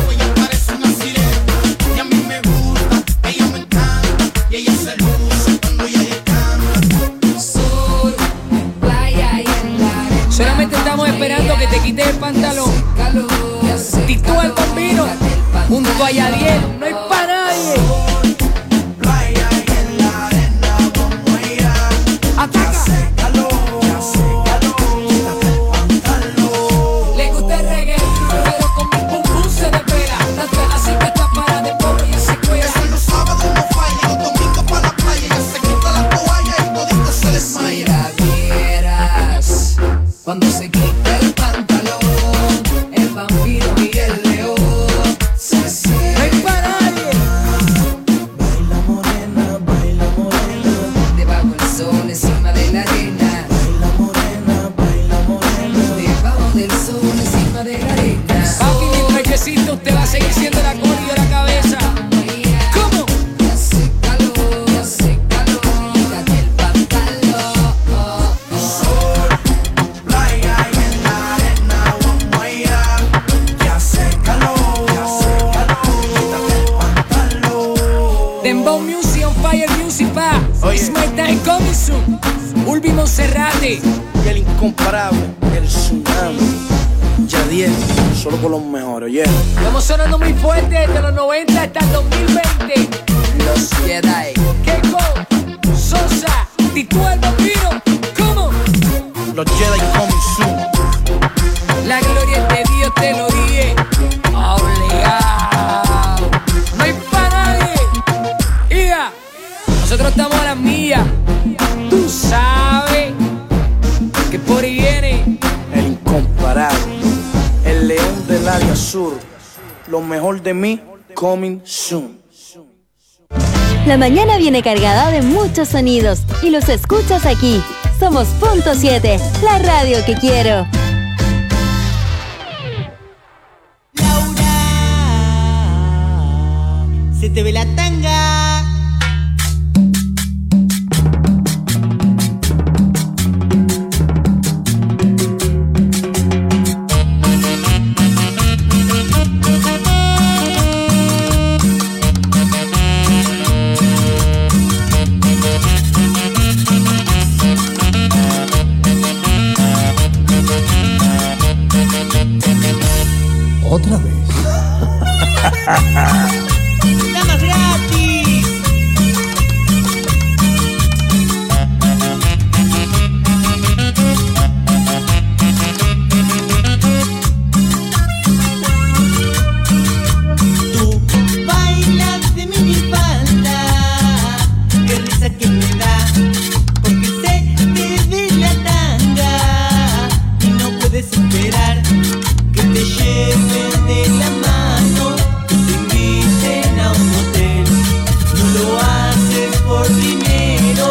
Solamente estamos esperando que te quites el pantalón. Titúa el Bambino junto a Yadiel, no hay pa' nadie. Ataca. Le gusta el reggae, pero con mi pum pum se despega. Tanto es así que está para de poco y se cuela. Los sábados no falla, los domingos para la playa. Ella se quita la toalla y todito se desmaya. Si la vieras cuando se quita el pantalón, el vampiro y el león se cierran. No hay para nadie. Baila morena, baila morena, debajo del sol, encima de la arena. Baila morena, baila morena, debajo del sol, encima de la arena. Papi, mientras yo existo, usted va a seguir siendo la cola y yo la cabeza. ¿Cómo? Ya hace calor, ya hace calor, quítate el pantalón. Sol, playa y en la arena, vamos allá. Ya hace calor, ya hace calor, quítate el pantalón. Dembow Music on Fire Music pa. It's my time coming soon. Ulvi Monserrate Y el incomparable, el tsunami. Yadiel, solo con los mejores, oye. Estamos sonando muy fuerte desde los noventa hasta el dos mil veinte. Los Jedi. Keiko, Sosa, Titúa el Bambino. ¿Cómo? Los Jedi coming soon. La gloria es de Dios, te lo dije. Obligado. No hay pa' nadie. Hija, nosotros estamos a las millas. Tú sabes que por ahí viene El incomparable, el león del área sur. Lo mejor de mí, coming soon. La mañana viene cargada de muchos sonidos y los escuchas aquí. Somos Punto siete, la radio que quiero. Se te ve la tanga.